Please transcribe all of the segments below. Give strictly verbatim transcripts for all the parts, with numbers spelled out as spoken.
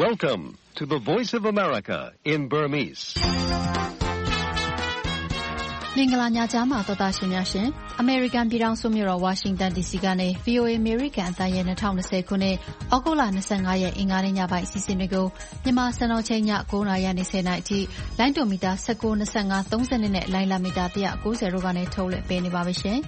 Welcome to the Voice of America in Burmese. မင်္ဂလာညချမ်းပါတော်သားရှင်များရှင် American ပြည်ထောင်စုမြို့တော် Washington ဒီ စီ ကနေ ဗွီအိုအေ American အသံရဲ့၂၀၂၀ခုနှစ်ဩဂုတ်လ၂၅ရက်အင်္ဂါနေ့ညပိုင်းအစီအစဉ်တွေကိုမြန်မာစံတော်ချိန်ည၉နာရီကနေ၁၀နာရီအထိလိုင်းဒိုမီတာ၁၉ ၂၅ ၃၂နဲ့လိုင်းလာမီတာ၁၉၀တို့ကနေထုတ်လွှင့်ပေးနေပါပြီရှင်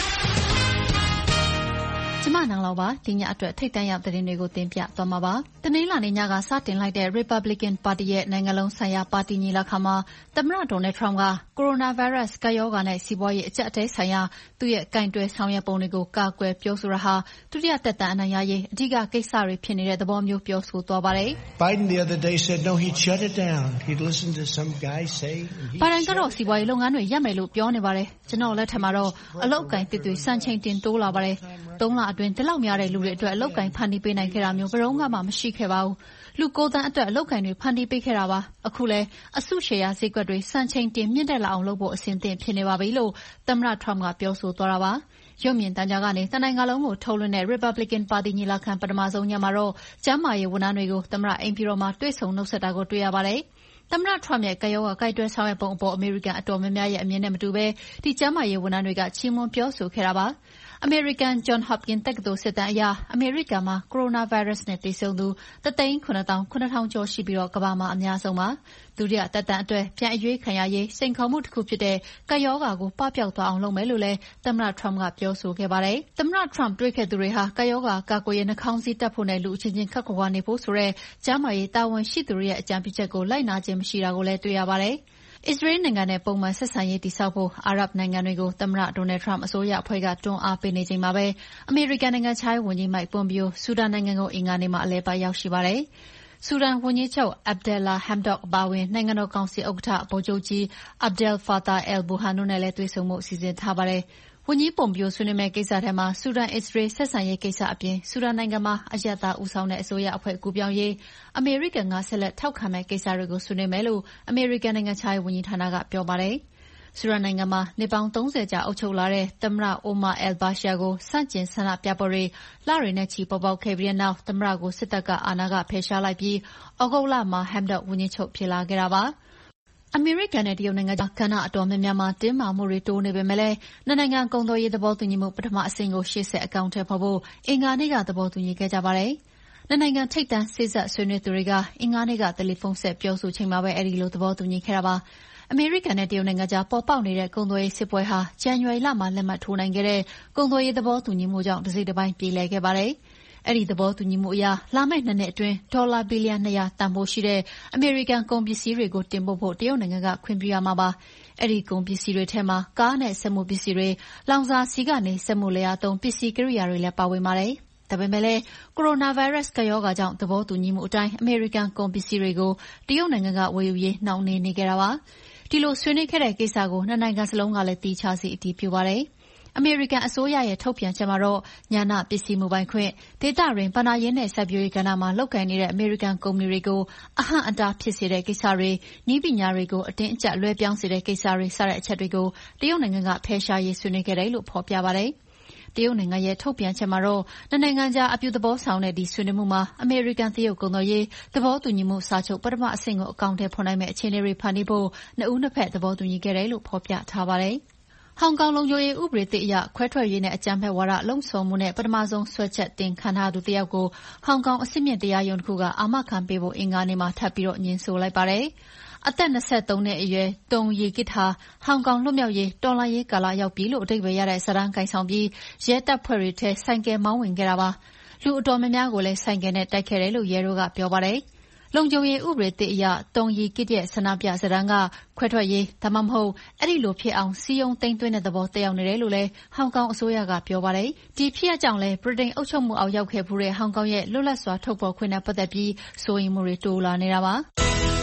ကျမနန်းလောက်ပါဒီညအတွက်ထိတ်တန့်ရောက်တဲ့သတင်းတွေကိုတင်ပြသွားမှာပါတနင်္လာနေ့ညကစတင်လိုက်တဲ့ Republican Party ရဲ့နိုင်ငံလုံးဆိုင်ရာပါတီညီလာခံမှာသမ္မတ Donald Trump က Coronavirus ကပ်ရောဂါနဲ့စီးပွားရေးအကျပ်အတည်းဆိုင်ရာသူ့ရဲ့ကင်တွယ်ဆောင်ရွက်ပုံတွေကိုကာကွယ်ပြောဆိုတာဟာဒုတိယသက်တမ်းအနိုင်ရရေးအဓိကကိစ္စတွေဖြစ်နေတဲ့သဘောမျိုးပြောဆိုသွားပါတယ်။ Biden the other day said no he'd shut it down. He'd listen to some guy say. Biden ကတော့စီးပွားရေးလုပ်ငန်းတွေရပ်မယ်လို့ပြောနေပါတယ်။ကျွန်တော်လက်ထက်မှာတော့အလုပ်အကိုင်တစ်တွေစံချိန်တင်တိုးလာပါတယ်။သုံးလအတွင်းဒီလောက်များတဲ့လူတွေအတွက်အလုပ်ကိုင်ဖန်တီးပေးနိုင်ခဲ့တာမျိုးဘယ်တော့မှမရှိခဲ့ပါဘူး။လူကိုယ်တန်းအတွက်အလုပ်ကိုင်တွေဖန်တီးပေးခဲ့တာပါ။အခုလဲအစုရှယ်ယာဈေးကွက်တွေစံချိန်တင်မြင့်တက်လာအောင်လုပ်ဖို့အစဉ်သင့်ဖြစ်နေပါပြီလို့သမ္မတ Trump ကပြောဆိုသွားတာပါ။ရုပ်မြင်သံကြားကနေတနိုင်ငံလုံးကိုထုတ်လွှင့်တဲ့ Republican Party ညီလာခံပထမဆုံးညမှာတော့ကျန်းမာရေးဝန်ထမ်းတွေကိုသမ္မတအိမ်ဖြူတော်မှာတွေ့ဆုံနှုတ်ဆက်တာကိုတွေ့ရပါတယ်။သမ္မတ Trump ရဲ့ကရောဂါကိုက်တွယ်ဆောင်ရွက်ပုံအပေါ်အမေရိကန်အတော်များများရဲ့အမြင်နဲ့မတူဘဲဒီကျန်းမာရေးဝန်ထမ်းတွေကချီးမွမ်းပြောဆိုခဲ့တာပါ။ American John Hopkins တက္ကသိုလ်စစ်တမ်းအရအမေရိကန်မှာ Coronavirus နဲ့သေဆုံးသူတစ်သိန်းခုနှစ်သောင်းခုနှစ်ထောင်ကျော်ရှိပြီးတော့ကမ္ဘာမှာအများဆုံးပါ။ဒုတိယသက်တမ်းအတွက်ပြန်အရွေးခံရရေးစိန်ခေါ်မှုတစ်ခုဖြစ်တဲ့ကပ်ရောဂါကိုပပျောက်သွားအောင်လုပ်မယ်လို့လည်းသမ္မတ Trump ကပြောဆိုခဲ့ပါတယ်။သမ္မတ Trump တွေ့ခဲ့သူတွေဟာကပ်ရောဂါကာကွယ်ရေးနှာခေါင်းစည်းတပ်ဖို့နဲ့လူအချင်းချင်းခပ်ခွာခွာနေဖို့ဆိုတဲ့ကျန်းမာရေးတာဝန်ရှိသူတွေရဲ့အကြံပြုချက်ကိုလိုက်နာခြင်းမရှိတာကိုလည်းတွေ့ရပါတယ်။အစ္စရေးနိုင်ငံနဲ့ပုံမှန်ဆက်ဆံရေးတည်ဆောက်ဖို့အာရပ်နိုင်ငံတွေကိုသမ္မတ Donald Trump အစိုးရအဖွဲ့ကတွန်းအားပေးနေချိန်မှာပဲအမေရိကန်နိုင်ငံခြားရေးဝန်ကြီး Mike Pompeo ဆူဒန်နိုင်ငံကိုအင်္ဂါနေ့မှာအလည်ပတ်ရောက်ရှိပါတယ်။ဆူဒန်ဝန်ကြီးချုပ် Abdalla Hamdok အပါအဝင်နိုင်ငံတော်ကောင်စီဥက္ကဋ္ဌဗိုလ်ချုပ်ကြီး Abdel Fattah al-Burhan တို့နဲ့လည်းတွေ့ဆုံမှုစီစဉ်ထားပါတယ်။ဝန်ကြီးပုံပြိုဆွေးနွေးမယ့်ကိစ္စထဲမှာဆူဒန်အစ္စရေးဆက်ဆံရေးကိစ္စအပြင်ဆူဒန်နိုင်ငံမှာအရပ်သားဦးဆောင်တဲ့အစိုးရအဖွဲ့ကူပြောင်းရေးအမေရိကန်ကဆက်လက်ထောက်ခံမယ့်ကိစ္စတွေကိုဆွေးနွေးမယ်လို့အမေရိကန်နိုင်ငံခြားရေးဝန်ကြီးဌာနကပြောပါတယ်။ဆူဒန်နိုင်ငံမှာနှစ်ပေါင်းသုံးဆယ်ကြာအုပ်ချုပ်လာတဲ့သမ္မတ Omar al-Bashir ကိုစန့်ကျင်ဆန္ဒပြပွဲတွေလတွေနဲ့ချီပေါ်ပေါက်ခဲ့ပြီးတဲ့နောက်သမ္မတကိုစစ်တပ်ကအာဏာကဖယ်ရှားလိုက်ပြီးဩဂုတ်လမှာ Hamdok ဝန်ကြီးချုပ်ဖြစ်လာခဲ့တာပါ။အမေရိကန်နဲ့တရုတ်နိုင်ငံကြားကဏ္ဍအတော်များများမှာတင်းမာမှုတွေတိုးနေပေမဲ့လည်းနှစ်နိုင်ငံကုန်သွယ်ရေးသဘောတူညီမှုပထမအဆင့်ကိုရှေ့ဆက်အကောင်အထည်ဖော်ဖို့အင်္ဂါနေ့ကသဘောတူညီခဲ့ကြပါတယ်။နှစ်နိုင်ငံထိပ်တန်းစေ့စပ်ဆွေးနွေးသူတွေကအင်္ဂါနေ့ကတယ်လီဖုန်းဆက်ပြောဆိုချိန်မှာပဲအဲဒီလိုသဘောတူညီခဲ့တာပါ။အမေရိကန်နဲ့တရုတ်နိုင်ငံကြားပေါ်ပေါက်နေတဲ့ကုန်သွယ်ရေးစစ်ပွဲဟာဇန်နဝါရီလမှာလက်မှတ်ထိုးနိုင်ခဲ့တဲ့ကုန်သွယ်ရေးသဘောတူညီမှုကြောင့်တစ်စိတ်တစ်ပိုင်းပြေလည်ခဲ့ပါတယ်။အဲဒီသဘောတူညီမှုအရလာမယ့်နှစ်နှစ်အတွင်းဒေါ်လာဘီလီယံ၂ရာတန်ဖိုးရှိတဲ့အမေရိကန်ကုန်ပစ္စည်းတွေကိုတင်ပို့ဖို့တရုတ်နိုင်ငံကခွင့်ပြုရမှာပါ။အဲဒီကုန်ပစ္စည်းတွေထဲမှာကားနဲ့စက်မှုပစ္စည်းတွေလောင်စာဆီကနေစက်မှုလျာသုံးပစ္စည်းကိရိယာတွေလည်းပါဝင်ပါတယ်။ဒါပေမဲ့လည်းကိုရိုနာဗိုင်းရပ်စ်ကပ်ရောဂါကြောင့်သဘောတူညီမှုအတိုင်းအမေရိကန်ကုန်ပစ္စည်းတွေကိုတရုတ်နိုင်ငံကဝယ်ယူရေးနှောင့်နှေးနေကြတာပါ။ဒီလိုဆွေးနွေးခဲ့တဲ့ကိစ္စကိုနှစ်နိုင်ငံစလုံးကလည်းတီးခြားစီအတည်ပြုပါတယ်။အမေရိကန်အစိုးရရဲ့ထုတ်ပြန်ချက်မှာတော့ဉာဏပစ္စည်းမူပိုင်ခွင့်ဒေသတွင်ဘဏ္ဍာရေးနဲ့စိုက်ပျိုးရေးကဏ္ဍမှာလုပ်ကိုင်နေတဲ့အမေရိကန်ကုမ္ပဏီတွေကိုအဟန့်အတားဖြစ်စေတဲ့ကိစ္စတွေနည်းပညာတွေကိုအတင်းအကျပ်လွှဲပြောင်းစေတဲ့ကိစ္စတွေစတဲ့အချက်တွေကိုတရုတ်နိုင်ငံကဖယ်ရှားရေးဆွေးနွေးခဲ့တယ်လို့ဖော်ပြပါတယ်။တရုတ်နိုင်ငံရဲ့ထုတ်ပြန်ချက်မှာတော့နှစ်နိုင်ငံကြားအပြုသဘောဆောင်တဲ့ဒီဆွေးနွေးမှုမှာအမေရိကန်တရုတ်ကုန်သွယ်ရေးသဘောတူညီမှုစာချုပ်ပထမအဆင့်ကိုအကောင်အထည်ဖော်နိုင်မယ့်အခြေအနေတွေဖန်တီးဖို့နှစ်ဦးနှစ်ဖက်သဘောတူညီခဲ့တယ်လို့ဖော်ပြထားပါတယ်။ဟောင်ကောင်လုံခြုံရေးဥပဒေသစ်အရခွဲထွက်ရေးနဲ့အကြမ်းဖက်ဝါဒလှုံ့ဆော်မှုနဲ့ပထမဆုံးဆွဲချက်တင်ခံထားသူတစ်ယောက်ကိုဟောင်ကောင်အဆင့်မြင့်တရားရုံးတစ်ခုကအာမခံပေးဖို့အင်္ဂါနေ့မှာထပ်ပြီးတော့ညှင်းဆိုလိုက်ပါတယ်။အသက်၂၃နှစ်အရွယ်တုံရီကစ်ဟာဟောင်ကောင်လွတ်မြောက်ရေးတော်လှန်ရေးကာလရောက်ပြီလို့အဓိပ္ပာယ်ရတဲ့စာတမ်းကိုင်ဆောင်ပြီးရဲတပ်ဖွဲ့တွေထဲဆိုင်ကယ်မောင်းဝင်ခဲ့တာပါ။လူအတော်များများကိုလည်းဆိုင်ကယ်နဲ့တိုက်ခဲ့တယ်လို့ရဲတို့ကပြောပါတယ်။လုံခြုံရေးဥပဒေသစ်အရတုံရီကစ်ရဲ့ဆန္ဒပြစာတမ်းကခွဲထွက်ရေးဒါမှမဟုတ်အဲ့ဒီလိုဖြစ်အောင်စီယုံသိမ်းသွင်းတဲ့သဘောတက်ရောက်နေတယ်လို့လည်းဟောင်ကောင်အစိုးရကပြောပါတယ်။ဒီဖြစ်ရပ်ကြောင့်လည်းဗြိတိန်အုပ်ချုပ်မှုအောက်ရောက်ခဲ့ဖူးတဲ့ဟောင်ကောင်ရဲ့လွတ်လပ်စွာထုတ်ဖော်ခွင့်နဲ့ပတ်သက်ပြီးစိုးရိမ်မှုတွေတိုးလာနေတာပါ။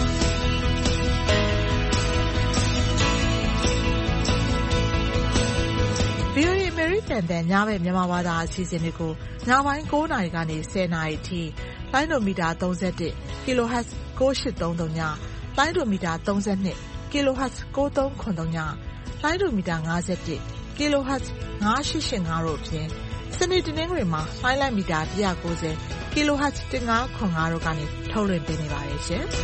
ဗွီအိုအေ American တန်ညဘက်မြန်မာဘာသာအစီအစဉ်တွေကိုညပိုင်း၉နာရီကနေ၁၀နာရီအထိလိုင်းဒိုမီတာ၃၁ kilohertz ၉၈၃၃ညလိုင်းဒိုမီတာ၃၂ kilohertz ၉၃၇၃ညလိုင်းဒိုမီတာ၅၁ kilohertz ၅၈၈၅တို့ဖြင့်စနေတနင်္ဂနွေမှာလှိုင်းလိုက်မီတာone ninety ကီလိုဟတ်ဇ်fifteen point fiveတို့ကနေထုတ်လွှင့်ပေးနေပါတယ်ရှင်။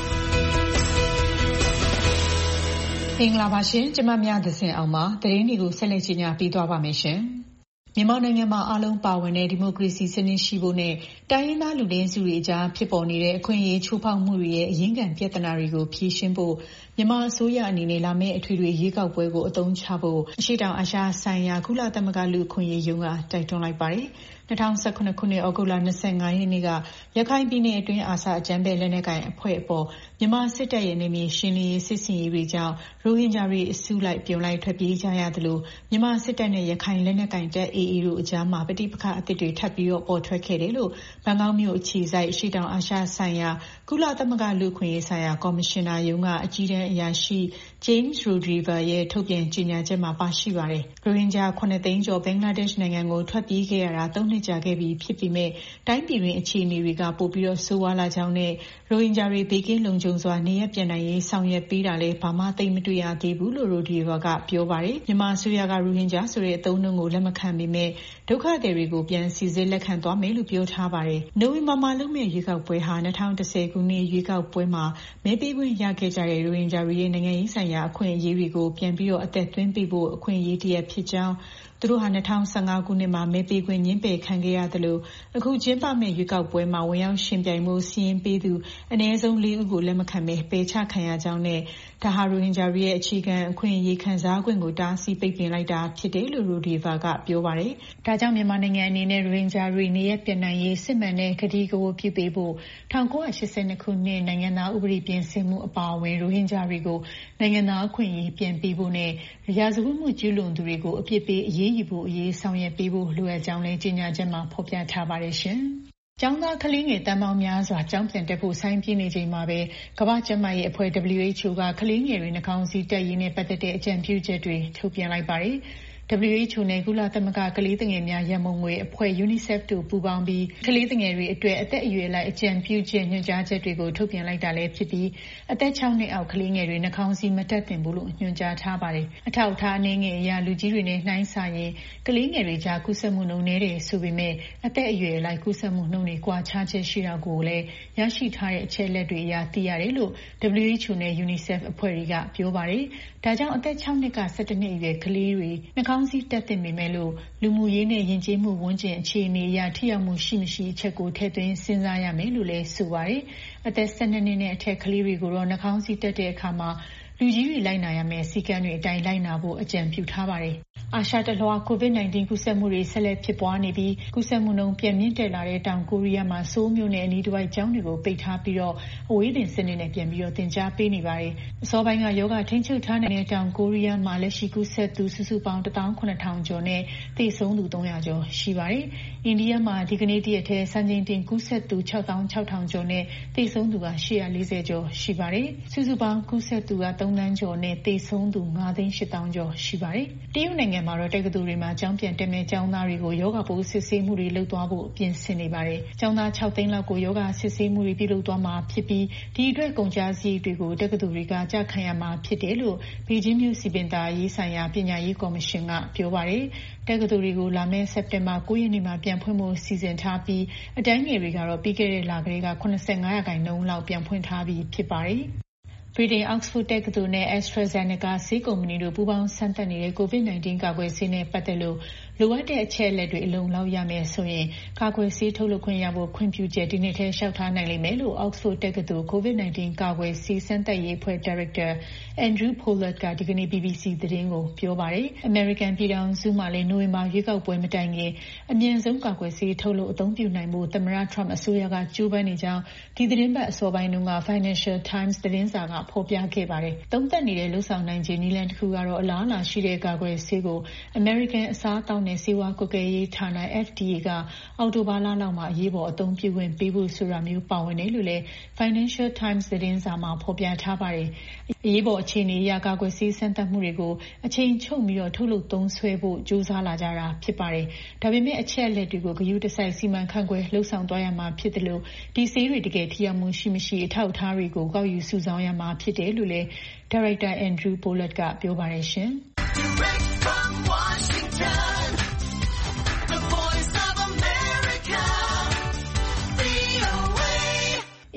မင်္ဂလာပါရှင်။ကျမမြသဇင်အောင်ပါ။သတင်းတွေကိုဆက်လက်ကြီးညာပြီးသွားပါမယ်ရှင်။မြန်မာနိုင်ငံမှာအားလုံးပါဝင်တဲ့ဒီမိုကရေစီစနစ်ရှိဖို့နဲ့တိုင်းရင်းသားလူနည်းစုတွေအကြားဖြစ်ပေါ်နေတဲ့အခွင့်အရေးချိုးဖောက်မှုတွေရဲ့အရင်းခံပြဿနာတွေကိုဖြေရှင်းဖို့မြန်မာအစိုးရအနေနဲ့လာမယ့်အထွေထွေရွေးကောက်ပွဲကိုအသုံးချဖို့အရှေ့တောင်အာရှဆိုင်ရာကုလသမဂ္ဂလူ့အခွင့်အရေးရုံးကတိုက်တွန်းလိုက်ပါတယ်။two thousand seventeenခုနှစ်ဩဂုတ်လtwenty-fiveရက်နေ့ကရခိုင်ပြည်နယ်အတွင်းအာဆာအကြမ်းဖက်လက်နက်ကိုင်အဖွဲ့အပေါ်မြန်မာစစ်တပ်ရဲ့နေမြေရှင်းလင်းရေးစစ်ဆင်ရေးတွေကြောင့်ရိုဟင်ဂျာတွေအစုလိုက်ပြုံလိုက်ထွက်ပြေးကြရသလိုမြန်မာစစ်တပ်နဲ့ရခိုင်လက်နက်ကိုင်တပ် A A တို့အကြားမှာပဋိပက္ခအသစ်တွေထပ်ပြီးတော့ပေါ်ထွက်ခဲ့တယ်လို့ဘန်ကောက်မြို့အခြေစိုက်အရှေ့တောင်အာရှဆိုင်ရာကုလသမဂ္ဂလူ့အခွင့်အရေးဆိုင်ရာကော်မရှင်နာရုံးကအကြီးတန်းအရာရှိ James Rodehaver ရဲ့ထုတ်ပြန်ကြေညာချက်မှာပါရှိပါတယ်။ရိုဟင်ဂျာnineသိန်းကျော်ဘင်္ဂလားဒေ့ရှ်နိုင်ငံကိုထွက်ပြေးခဲ့ရတာthreeနှစ်ကြာခဲ့ပြီဖြစ်ပေမဲ့တိုင်းပြည်တွင်းအခြေအနေတွေကပိုပြီးတော့ဆိုးဝါးလာကြောင်းနဲ့ရိုဟင်ဂျာတွေဘေးကင်းလုံခြုံစွာနေရပ်ပြန်နိုင်ရေးဆောင်ရွက်ပေးတာလည်းဘာမှသိမတွေ့ရသေးဘူးလို့ Rodehaver ကပြောပါတယ်။မြန်မာအစိုးရကရိုဟင်ဂျာဆိုတဲ့အသုံးအနှုန်းကိုလက်မခံပေမဲ့ဒုက္ခသည်တွေကိုပြန်စီစစ်လက်ခံသွားမယ်လို့ပြောထားပါတယ်။နိုဝင်ဘာမှာလုပ်မယ့်ရွေးကောက်ပွဲဟာtwo thousand tenခုနှစ်ရွေးကောက်ပွဲမှာမဲပေးခွင့်ရခဲ့ကြတဲ့ရိုဟင်ဂျာတွေရဲ့နိုင်ငံရေးဆိုင်ရာအခွင့်အရေးတွေကိုပြန်ပြီးတော့အသက်သွင်းပေးဖို့အခွင့်အရေးတရပ်ဖြစ်ကြောင်းသူတို့ဟာtwo thousand fifteenခုနှစ်မှာမဲပေးခွင့်ညှင်းပယ်ခံခဲ့ရသလိုအခုကျင်းပမယ့်ရွေးကောက်ပွဲမှာဝင်ရောက်ရှင်ပြိုင်မှုစီရင်ပေးသူအနည်းဆုံးfourဦးကိုလက်မခံဘဲပယ်ချခံရကြောင်းနဲ့ဒါဟာရိုဟင်ဂျာတွေရဲ့အခြေခံအခွင့်အရေးခံစားခွင့်ကိုတားဆီးပိတ်ပင်လိုက်တာဖြစ်တယ်လို့ Rodehaver ကပြောပါတယ်။ဒါကြောင့်မြန်မာနိုင်ငံအနေနဲ့ရိုဟင်ဂျာတွေနေရပ်ပြန်နိုင်ရေးစစ်မှန်တဲ့ကတိကဝတ်ပြုပေးဖို့nineteen eighty-twoခုနှစ်နိုင်ငံသားဥပဒေပြင်ဆင်မှုအပါအဝင်ရိုဟင်ဂျာတွေကိုနိုင်ငံသားအခွင့်အရေးပြန်ပေးဖို့နဲ့ရာဇဝတ်မှုကျူးလွန်သူတွေကိုအပြစ်ပေးအရေးယူဖို့အရေးဆောင်ရွက်ပေးဖို့လိုအပ်ကြောင်းလည်းကြေညာချက်မှာဖော်ပြထားပါတယ်ရှင်။ကျောင်းသားကလေးငယ်တန်းပေါင်းများစွာကျောင်းပြန်တက်ဖို့ဆိုင်းပြင်းနေချိန်မှာပဲကမ္ဘာ့ကျန်းမာရေးအဖွဲ့ W H O ကကလေးငယ်တွေနှာခေါင်းစည်းတပ်ရေးနဲ့ပတ်သက်တဲ့အကြံပြုချက်တွေထုတ်ပြန်လိုက်ပါတယ်။ W H O နဲ့ကုလသမဂ္ဂကလေးငယ်များရန်ပုံငွေအဖွဲ့ UNICEF တို့ပူးပေါင်းပြီးကလေးငယ်တွေအတွက်အသက်အရွယ်လိုက်အကြံပြုချက်ညွှန်ကြားချက်တွေကိုထုတ်ပြန်လိုက်တာလည်းဖြစ်ပြီးအသက်sixနှစ်အောက်ကလေးငယ်တွေနှာခေါင်းစည်းမတပ်သင့်ဘူးလို့ညွှန်ကြားထားပါတယ်။အထောက်အထားအနည်းငယ်အရလူကြီးတွေနဲ့နှိုင်းစာရင်ကလေးငယ်တွေကြားကူးစက်မှုနှုန်းနည်းတယ်ဆိုပေမဲ့အသက်အရွယ်လိုက်ကူးစက်မှုနှုန်းတွေကွာခြားချက်ရှိတာကိုလည်းရရှိထားတဲ့အချက်လက်တွေအရသိရတယ်လို့ W H O နဲ့ UNICEF အဖွဲ့တွေကပြောပါတယ်။ဒါကြောင့်အသက်sixနှစ်ကseventeenနှစ်အရွယ်ကလေးတွေနှာခေါင်းစည်းတပ်သင့်ပေမဲ့လို့လူမှုရေးနဲ့ယဉ်ကျေးမှုဝန်းကျင်အခြေအနေအရထိရောက်မှုရှိမရှိအချက်ကိုထည့်သွင်းစဉ်းစားရမယ်လို့လည်းဆိုပါတယ်။အသက်twelveနှစ်နဲ့အထက်ကလေးတွေကိုတော့နှာခေါင်းစည်းတပ်တဲ့အခါမှာလူကြီးတွေလိုက်နာရမယ်စည်းကမ်းတွေအတိုင်းလိုက်နာဖို့အကြံပြုထားပါတယ်။အာရှတလွှာ COVID nineteen ကူးစက်မှုတွေဆက်လက်ဖြစ်ပွားနေပြီးကူးစက်မှုနှုန်းပြန်မြင့်တက်လာတဲ့တောင်ကိုရီးယားမှာဆိုးမြို့နယ်အနီးတစ်ဝိုက်ကျောင်းတွေကိုပိတ်ထားပြီးတော့အဝေးသင်စနစ်နဲ့ပြန်ပြီးတော့သင်ကြားပေးနေပါတယ်။အစောပိုင်းကယောဂထိန်းချုပ်ထားတဲ့တောင်ကိုရီးယားမှာလက်ရှိကူးစက်သူစုစုပေါင်းone thousand seven thousandကျော်နဲ့သေဆုံးသူthree hundredကျော်ရှိပါတယ်။အိန္ဒိယမှာဒီကနေ့တရက်ထဲစံချိန်တင်ကူးစက်သူsix thousand six thousandကျော်နဲ့သေဆုံးသူကeight hundred fortyကျော်ရှိပါတယ်။စုစုပေါင်းကူးစက်သူကthreeသန်းကျော်နဲ့သေဆုံးသူfiveသိန်းeightသောင်းကျော်ရှိပါတယ်။တရုတ်နိုင်ငံမှာတော့တက္ကသိုလ်တွေမှာကျောင်းပြန်တက်မဲ့ကျောင်းသားတွေကိုယောဂပိုးစစ်ဆေးမှုတွေလုပ်သွားဖို့ပြင်ဆင်နေပါတယ်။ကျောင်းသားsixသိန်းလောက်ကိုယောဂစစ်ဆေးမှုတွေပြုလုပ်သွားမှာဖြစ်ပြီးဒီအတွက်ကုန်ကျစရိတ်တွေကိုတက္ကသိုလ်တွေကကြခံရမှာဖြစ်တယ်လို့ဘေဂျင်းမြို့စီပင်သာရေးဆိုင်ရာပညာရေးကော်မရှင်ကပြောပါတယ်။တက္ကသိုလ်တွေကိုလာမယ့်စက်တင်ဘာnineရက်နေ့မှာပြန်ဖွင့်ဖို့စီစဉ်ထားပြီးအတန်းငယ်တွေကတော့ပြီးခဲ့တဲ့လကလေးကseventy-fiveရာခိုင်နှုန်းလောက်ပြန်ဖွင့်ထားပြီးဖြစ်ပါတယ်။ဗြိတိန် Oxford တက္ကသိုလ်နဲ့ AstraZeneca ဆေးကုမ္ပဏီတို့ပူးပေါင်းစမ်းသပ်နေတဲ့ COVID nineteen ကာကွယ်ဆေးနဲ့ပတ်သက်လို့လိုအပ်တဲ့အချက်အလက်တွေအလုံလောက်ရမယ်ဆိုရင်ကာကွယ်ဆေးထုတ်လုပ်ခွင့်ရဖို့ခွင့်ပြုချက်ဒီနှစ်ထဲလျှောက်ထားနိုင်လိမ့်မယ်လို့ Oxford တက္ကသိုလ် COVID nineteen ကာကွယ်ဆေးစမ်းသပ်ရေးအဖွဲ့ဒါရိုက်တာ Andrew Pollard ကဒီကနေ့ B B C သတင်းကိုပြောပါတယ်။ American ပြည်ထောင်စုမှာလည်းနိုဝင်ဘာရွေးကောက်ပွဲမတိုင်ခင်အမြန်ဆုံးကာကွယ်ဆေးထုတ်လုပ်အသုံးပြုနိုင်ဖို့သမ္မတ Trump အစိုးရကကြိုးပမ်းနေကြောင်းဒီသတင်းပတ်အစောပိုင်းတုန်းက Financial Times သတင်းစာကဖော်ပြခဲ့ပါတယ်။သုံးသပ်နေတဲ့လှုပ်ဆောင်နိုင်ခြေနည်းလမ်းတစ်ခုကတော့အလားအလာရှိတဲ့ကာကွယ်ဆေးကို American အစားအသောက်နဲ့ဆေးဝါးကွပ်ကဲရေးဌာန F D A ကအောက်တိုဘာလလောက်မှာအရေးပေါ်အသုံးပြုခွင့်ပေးဖို့ဆိုတာမျိုးပါဝင်တယ်လို့လည်း Financial Times သတင်းစာမှာဖော်ပြထားပါတယ်။အရေးပေါ်အခြေအနေအရကာကွယ်ဆေးစမ်းသပ်မှုတွေကိုအချိန်ချုပ်ပြီးတော့ထုတ်လုပ်သုံးစွဲဖို့ကြိုးစားလာကြတာဖြစ်ပါတယ်။ဒါပေမဲ့အချက်အလက်တွေကိုဂရုတစိုက်စီမံခန့်ခွဲလှုပ်ဆောင်သွားရမှာဖြစ်တယ်လို့ဒီဆေးတွေတကယ်ထိရောက်မှုရှိမရှိအထောက်အထားတွေကိုကောက်ယူစုဆောင်းရမှာဖြစ်တယ်လို့လည်းဒါရိုက်တာ Andrew Pollard ကပြောပါတယ်ရှင်။ Direct from Washington, the voice of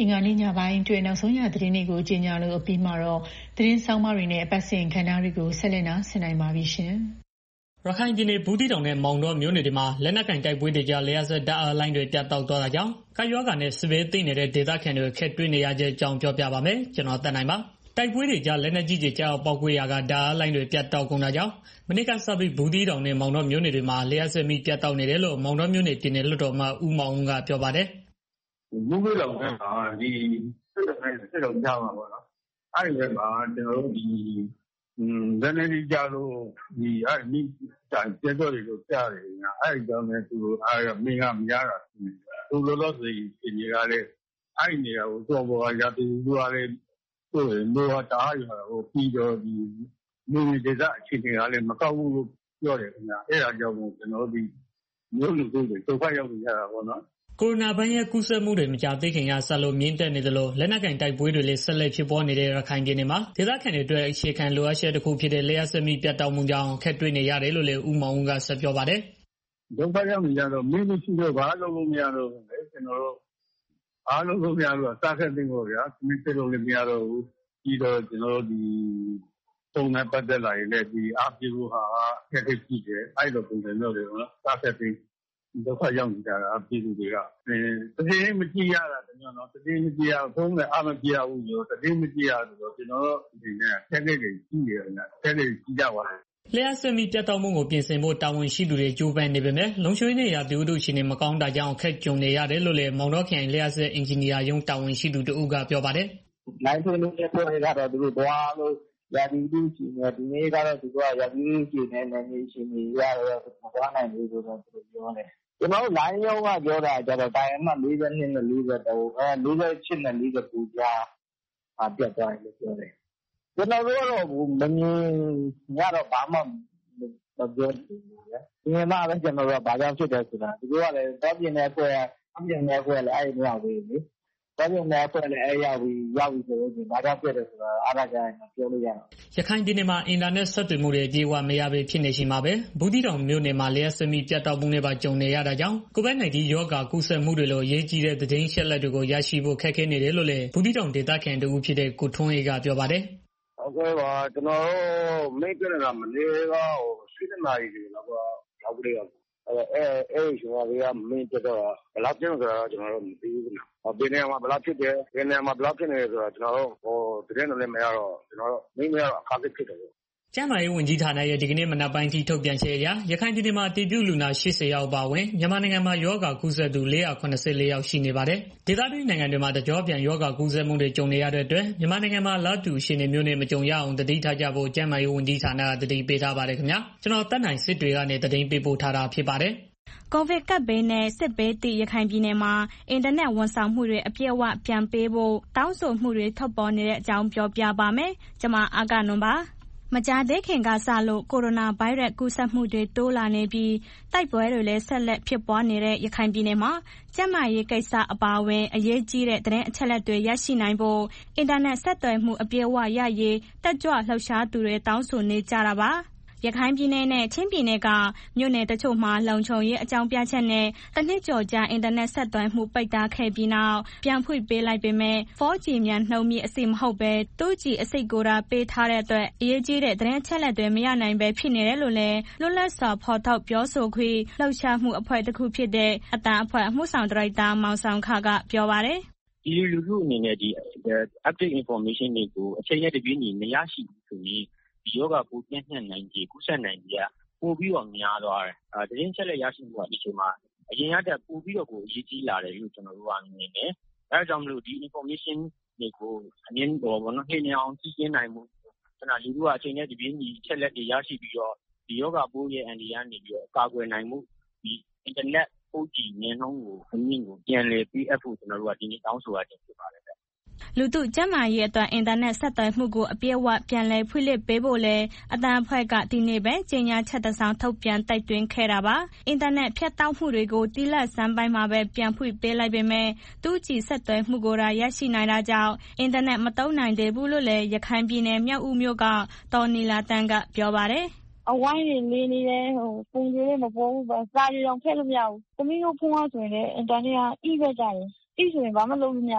င်္ဂါနေ့ညပိုင်းအတွက်နောက်ဆုံးရသတင်းတွေကိုကြီးညာလို့အပြီးမှာတော့သတင်းဆောင်မတွေနဲ့အပတ်စဉ်ခန္ဓာတွေကိုဆက်လက်နာဆင်နိုင်ပါပြီရှင်ရခိုင်ပြည်နယ်ဘူးတီတောင်နဲ့မောင်တော်မြို့နယ်တွေမှာလက်နက်ကင်တိုက်ပွဲတွေကြောင့်လျှက်စက်ဓာတ်အားလိုင်းတွေပြတ်တောက်သွားတာကြောင့်ကာယောဂါနဲ့စပယ်သိနေတဲ့ဒေသခံတွေခက်တွေ့နေရတဲ့အကြောင်းပြောပြပါမယ်ကျွန်တော်တက်နိုင်ပါတိုက်ပွဲတွေကြောင့်လက်နက်ကြီးတွေကြောက်ပောက်ကွေးရာကဓာတ်အားလိုင်းတွေပြတ်တောက်ကုန်တာကြောင့်မနေ့ကစပြီးဘူးတီတောင်နဲ့မောင်တော်မြို့နယ်တွေမှာလျှက်စက်မိပြတ်တောက်နေတယ်လို့မောင်တော်မြို့နယ်ပြည်နယ်လွှတ်တော်မှဦးမောင်ဦးကပြောပါတယ်ဘူးတီတောင်ကဒီစစ်တပ်နဲ့စစ်တော်ကြားမှာပေါ့နော်အဲ့ဒီမှာကျွန်တော်တို့ဒီလက်နက်ကြီးကြလို့ဒီအဲ့ဒီတိုင်ကျတော့လို့ကြားတယ်ညာအဲ့ဒီကြောင့်လည်းသူတို့အဲ့မင်းကမရတာသူလိုလို့ဆိုရင်ဒီနေရာလေအဲ့ဒီနေရာကိုတော့ဘောရတူသူကလည်းသူ့ရဲ့လောတားရဟိုပြီးတော့ဒီမြို့ဒေသအခြေအနေကလည်းမကောက်ဘူးလို့ပြောတယ်ခင်ဗျအဲ့ဒါကြောင့်ကျွန်တော်ဒီမြို့လူတွေဒုက္ခရောက်နေကြတာပေါ့နော်ကိုရိုနာဗိုင်းရပ်စ်ကူးစက်မှုတွေမကြာသေးခင်ကဆက်လို့မြင့်တက်နေသလိုလက်နက်ကင်တိုက်ပွဲတွေလည်းဆက်လက်ဖြစ်ပေါ်နေတဲ့ရခိုင်ပြည်နယ်မှာဒေသခံတွေအတွက်အခြေခံလိုအပ်ချက်တစ်ခုဖြစ်တဲ့လျှက်စက်မိပြတ်တောက်မှုကြောင့်ခက်တွေ့နေရတယ်လို့လည်းဦးမောင်ဦးကဆက်ပြောပါတယ်ဒုက္ခရောက်နေကြတော့မင်းမရှိတော့ဘာလုပ်လို့မရတော့ဘူးလေကျွန်တော်တို့အားလုံးလို့မရတော့စားခက်သိမ်းဖို့ဗျာမင်းတို့လည်းမရတော့ဘူးပြီးတော့ကျွန်တော်တို့ဒီတုံးနဲ့ပတ်သက်လာရင်လည်းဒီအားပြေဖို့ဟာခက်ခဲကြည့်တယ်အဲ့လိုပုံစံမျိုးတွေနော်စားခက်သိမ်းဒုက္ခရောက်နေကြတာပြည်သူတွေကအဲတကယ်မကြည့်ရတာကျွန်တော်တကယ်မကြည့်ရဖုန်းနဲ့အမကြည့်ရဘူးရောတကယ်မကြည့်ရဆိုတော့ကျွန်တော်ဒီနေ့ဆက်လက်ကြည့်ရတယ်ဆက်လက်ကြည့်ကြပါလားလျှက်စက်မိပြတ်တောက်မှုကိုပြင်ဆင်ဖို့တာဝန်ရှိသူတွေကြိုးပမ်းနေပေမဲ့လုံခြုံရေးနဲ့ရာသီဥတုရှင်နေမကောင်းတာကြောင့်အခက်ကြုံနေရတယ်လို့လည်းမောင်တော်ခိုင်လျှက်စက်အင်ဂျင်နီယာရုံးတာဝန်ရှိသူတို့ကပြောပါတယ်နိုင်ထွေးလို့ပြောရတာသူတို့သွားလို့ရာသီဥတုရှင်နေဒီနေ့ကတော့သူကရာသီဥတုရှင်နေနေရှင်နေရတော့မသွားနိုင်ဘူးဆိုတော့သူတို့ပြောတယ်ကျွန်တော်လိုင်းရောကပြောတာကျတော့တိုင်အမှ၄၂နဲ့၄၃အဲ၄၈နဲ့၄၉ကြားအပြတ်သွားတယ်လို့ပြောတယ်ကျွန်တော်တို့ကတော့မမြင်ရတော့ဘာမှမပြောဘူးလေဒီမှာပဲကျွန်တော်တို့ကဘာကြောင့်ဖြစ်တယ်ဆိုတာသူတို့ကလည်းတော့ပြင်တဲ့အဖွဲ့အပြင်တဲ့အဖွဲ့လည်းအဲ့ဒီမျိုးပဲလေတော့ပြင်တဲ့အဖွဲ့လည်းအဲ့ရောက်ပြီးရောက်ပြီးဆိုရင်ဘာကြောင့်ဖြစ်တယ်ဆိုတာအားရကြရင်ပြောလို့ရတော့ရခိုင်ပြည်နယ်မှာအင်တာနက်ဆက်သွယ်မှုတွေအပြည့်အဝမရဘဲဖြစ်နေရှိမှာပဲဘူးတီတောင်မြို့နယ်မှာလျှက်စက်မိပြတ်တောက်မှုတွေပါကြုံနေရတာကြောင့်ကိုဗစ်-19 ရောဂါကူးစက်မှုတွေလိုရေးကြီးတဲ့သတင်းရှက်လက်တွေကိုရရှိဖို့ခက်ခဲနေတယ်လို့လည်းဘူးတီတောင်ဒေသခံတူဖြစ်တဲ့ကိုထွန်းအေးကပြောပါတယ်ဟုတ်ကဲ့ပါကျွန်တော်တို့မိတ်ကလည်းမနေ့ကဟိုရှင်းနာရီတွေတော့ရောက်ကြရအဲအဲအဲကျွန်တော်ကမင်းတော့ဘလောက်ကျင်းဆိုတာကျွန်တော်တို့မသိဘူးခင်ဗျ။ဒီနေရာမှာဘလောက်ဖြစ်တယ်ဒီနေရာမှာဘလောက်ဖြစ်နေလဲဆိုတာကျွန်တော်တို့ဟိုတရင်လည်းမရတော့ကျွန်တော်တို့မင်းမရတော့အခါဖြစ်ဖြစ်တယ်ကျန်းမာရေးဝန်ကြီးဌာနရဲ့ဒီကနေ့မနက်ပိုင်းထိထုတ်ပြန်ချက်အရရခိုင်ပြည်နယ်မှာတည်ပြုလူနာ၈၀ယောက်ပါဝင်မြန်မာနိုင်ငံမှာယောဂါကူးစက်သူ၄၇၄ယောက်ရှိနေပါတယ်။ဒေသတွင်းနိုင်ငံတွေမှာတကြောပြန်ယောဂါကူးစက်မှုတွေကြုံနေရတဲ့အတွက်မြန်မာနိုင်ငံမှာလာတူရှင်နေမျိုးနဲ့မကြုံရအောင်တတိထားကြဖို့ကျန်းမာရေးဝန်ကြီးဌာနကတတိပေးထားပါတယ်ခင်ဗျာ။ကျွန်တော်တက်နိုင်စစ်တွေကနေတတိပေးပို့ထားတာဖြစ်ပါတယ်။ကိုဗစ်ကပ်ဘေးနဲ့စစ်ဘေးသည့်ရခိုင်ပြည်နယ်မှာအင်တာနက်ဝန်ဆောင်မှုတွေအပြည့်အဝပြန်ပေးဖို့တောင်းဆိုမှုတွေထုတ်ပေါ်နေတဲ့အကြောင်းပြောပြပါမယ်။ကျွန်မအာကနွန်ပါမကြာသေးခင်ကစလို့ကိုရိုနာဗိုင်းရပ်စ်ကူးစက်မှုတွေတိုးလာနေပြီးတိုက်ပွဲတွေလည်းဆက်လက်ဖြစ်ပွားနေတဲ့ရခိုင်ပြည်နယ်မှာကျန်းမာရေးကိစ္စအပါအဝင်အရေးကြီးတဲ့သတင်းအချက်အလက်တွေရရှိနိုင်ဖို့အင်တာနက်ဆက်သွယ်မှုအပြည့်အဝရရေးတက်ကြွလှုပ်ရှားသူတွေတောင်းဆိုနေကြတာပါရခိုင်ပြည်နယ်နဲ့ချင်းပြည်နယ်ကမြို့နယ်တချို့မှာလုံခြုံရေးအကြောင်းပြချက်နဲ့တစ်နှစ်ကျော်ကြာအင်တာနက်ဆက်သွယ်မှုပိတ်ထားခဲ့ပြီးနောက်ပြန်ဖွင့်ပေးလိုက်ပေမဲ့ four G မြန်နှုန်းမြင့်အဆင့်မဟုတ်ဘဲ two G အဆင့်ကိုသာပေးထားတဲ့အတွက်အရေးကြီးတဲ့သတင်းအချက်အလက်တွေမရနိုင်ပဲဖြစ်နေတယ်လို့လည်းလွတ်လပ်စွာဖော်ထုတ်ပြောဆိုခွင့်လှုပ်ရှားမှုအဖွဲ့တစ်ခုဖြစ်တဲ့အတန်အဖွဲ့အမှုဆောင်ဒါရိုက်တာမောင်ဆောင်ခကပြောပါတယ်ဒီလူလူအနေနဲ့ဒီ update information တွေကိုအချိန်နဲ့တပြေးညီမရရှိဘူးဆိုရင်ဒီယောဂပိုးပြန့်နှံ့နိုင်ခြေကူးစက်နိုင်ခြေကပိုပြီးတော့များသွားတယ်။အဲသတင်းချက်လက်ရရှိမှုကဒီချိန်မှာအရင်ကတည်းကပိုပြီးတော့ကိုအရေးကြီးလာတယ်လို့ကျွန်တော်တို့ကမြင်တယ်။အဲဒါကြောင့်မလို့ဒီ information တွေကိုအမြင်ပေါ်ဘောနော်နှိမ့်နေအောင်ကြည့်ရှင်းနိုင်မှုကျွန်တော်လူလူကအချိန်နဲ့ဒီပြင်းကြီးချက်လက်တွေရရှိပြီးတော့ဒီယောဂပိုးရဲ့အန်ဒီကနေပြီးတော့ကာကွယ်နိုင်မှုဒီ internet ပို့ကြည့်ဉာဏ်နှုန်းကိုအမြင့်ကိုပြန်လည်ပေးအပ်ဖို့ကျွန်တော်တို့ကဒီနေ့တောင်းဆိုရခြင်းဖြစ်ပါတယ်ဗျ။လူထုကျန်းမာရေးအတွက်အင်တာနက်ဆက်သွယ်မှုကိုအပြည့်အဝပြန်လည်ဖွင့်လှစ်ပေးဖို့လည်းအတန်အဖွဲ့ကဒီနေ့ပဲကြေညာချက်တစ်စောင်ထုတ်ပြန်တိုက်တွန်းခဲ့တာပါ။အင်တာနက်ဖြတ်တောက်မှုတွေကိုတိလတ်စမ်းပိုင်းမှာပဲပြန်ဖွင့်ပေးလိုက်ပေမဲ့ two G ဆက်သွယ်မှုကိုရရှိနိုင်တာကြောင့်အင်တာနက်မသုံးနိုင်သေးဘူးလို့လည်းရခိုင်ပြည်နယ်မြောက်ဦးမြို့ကတော်နီလာတန်းကပြောပါတယ်။အဝိုင်းနေနေနေတယ်ဟိုပုံစံလေးမပေါ်ဘူးပါစာရီအောင်ဖက်လို့မရဘူး။သမီးတို့ဖုန်းကဆိုရင်လည်းအင်တာနက်က E ပဲကြတယ်။ E ဆိုရင်ဘာမှလုပ်လို့မရဘူး။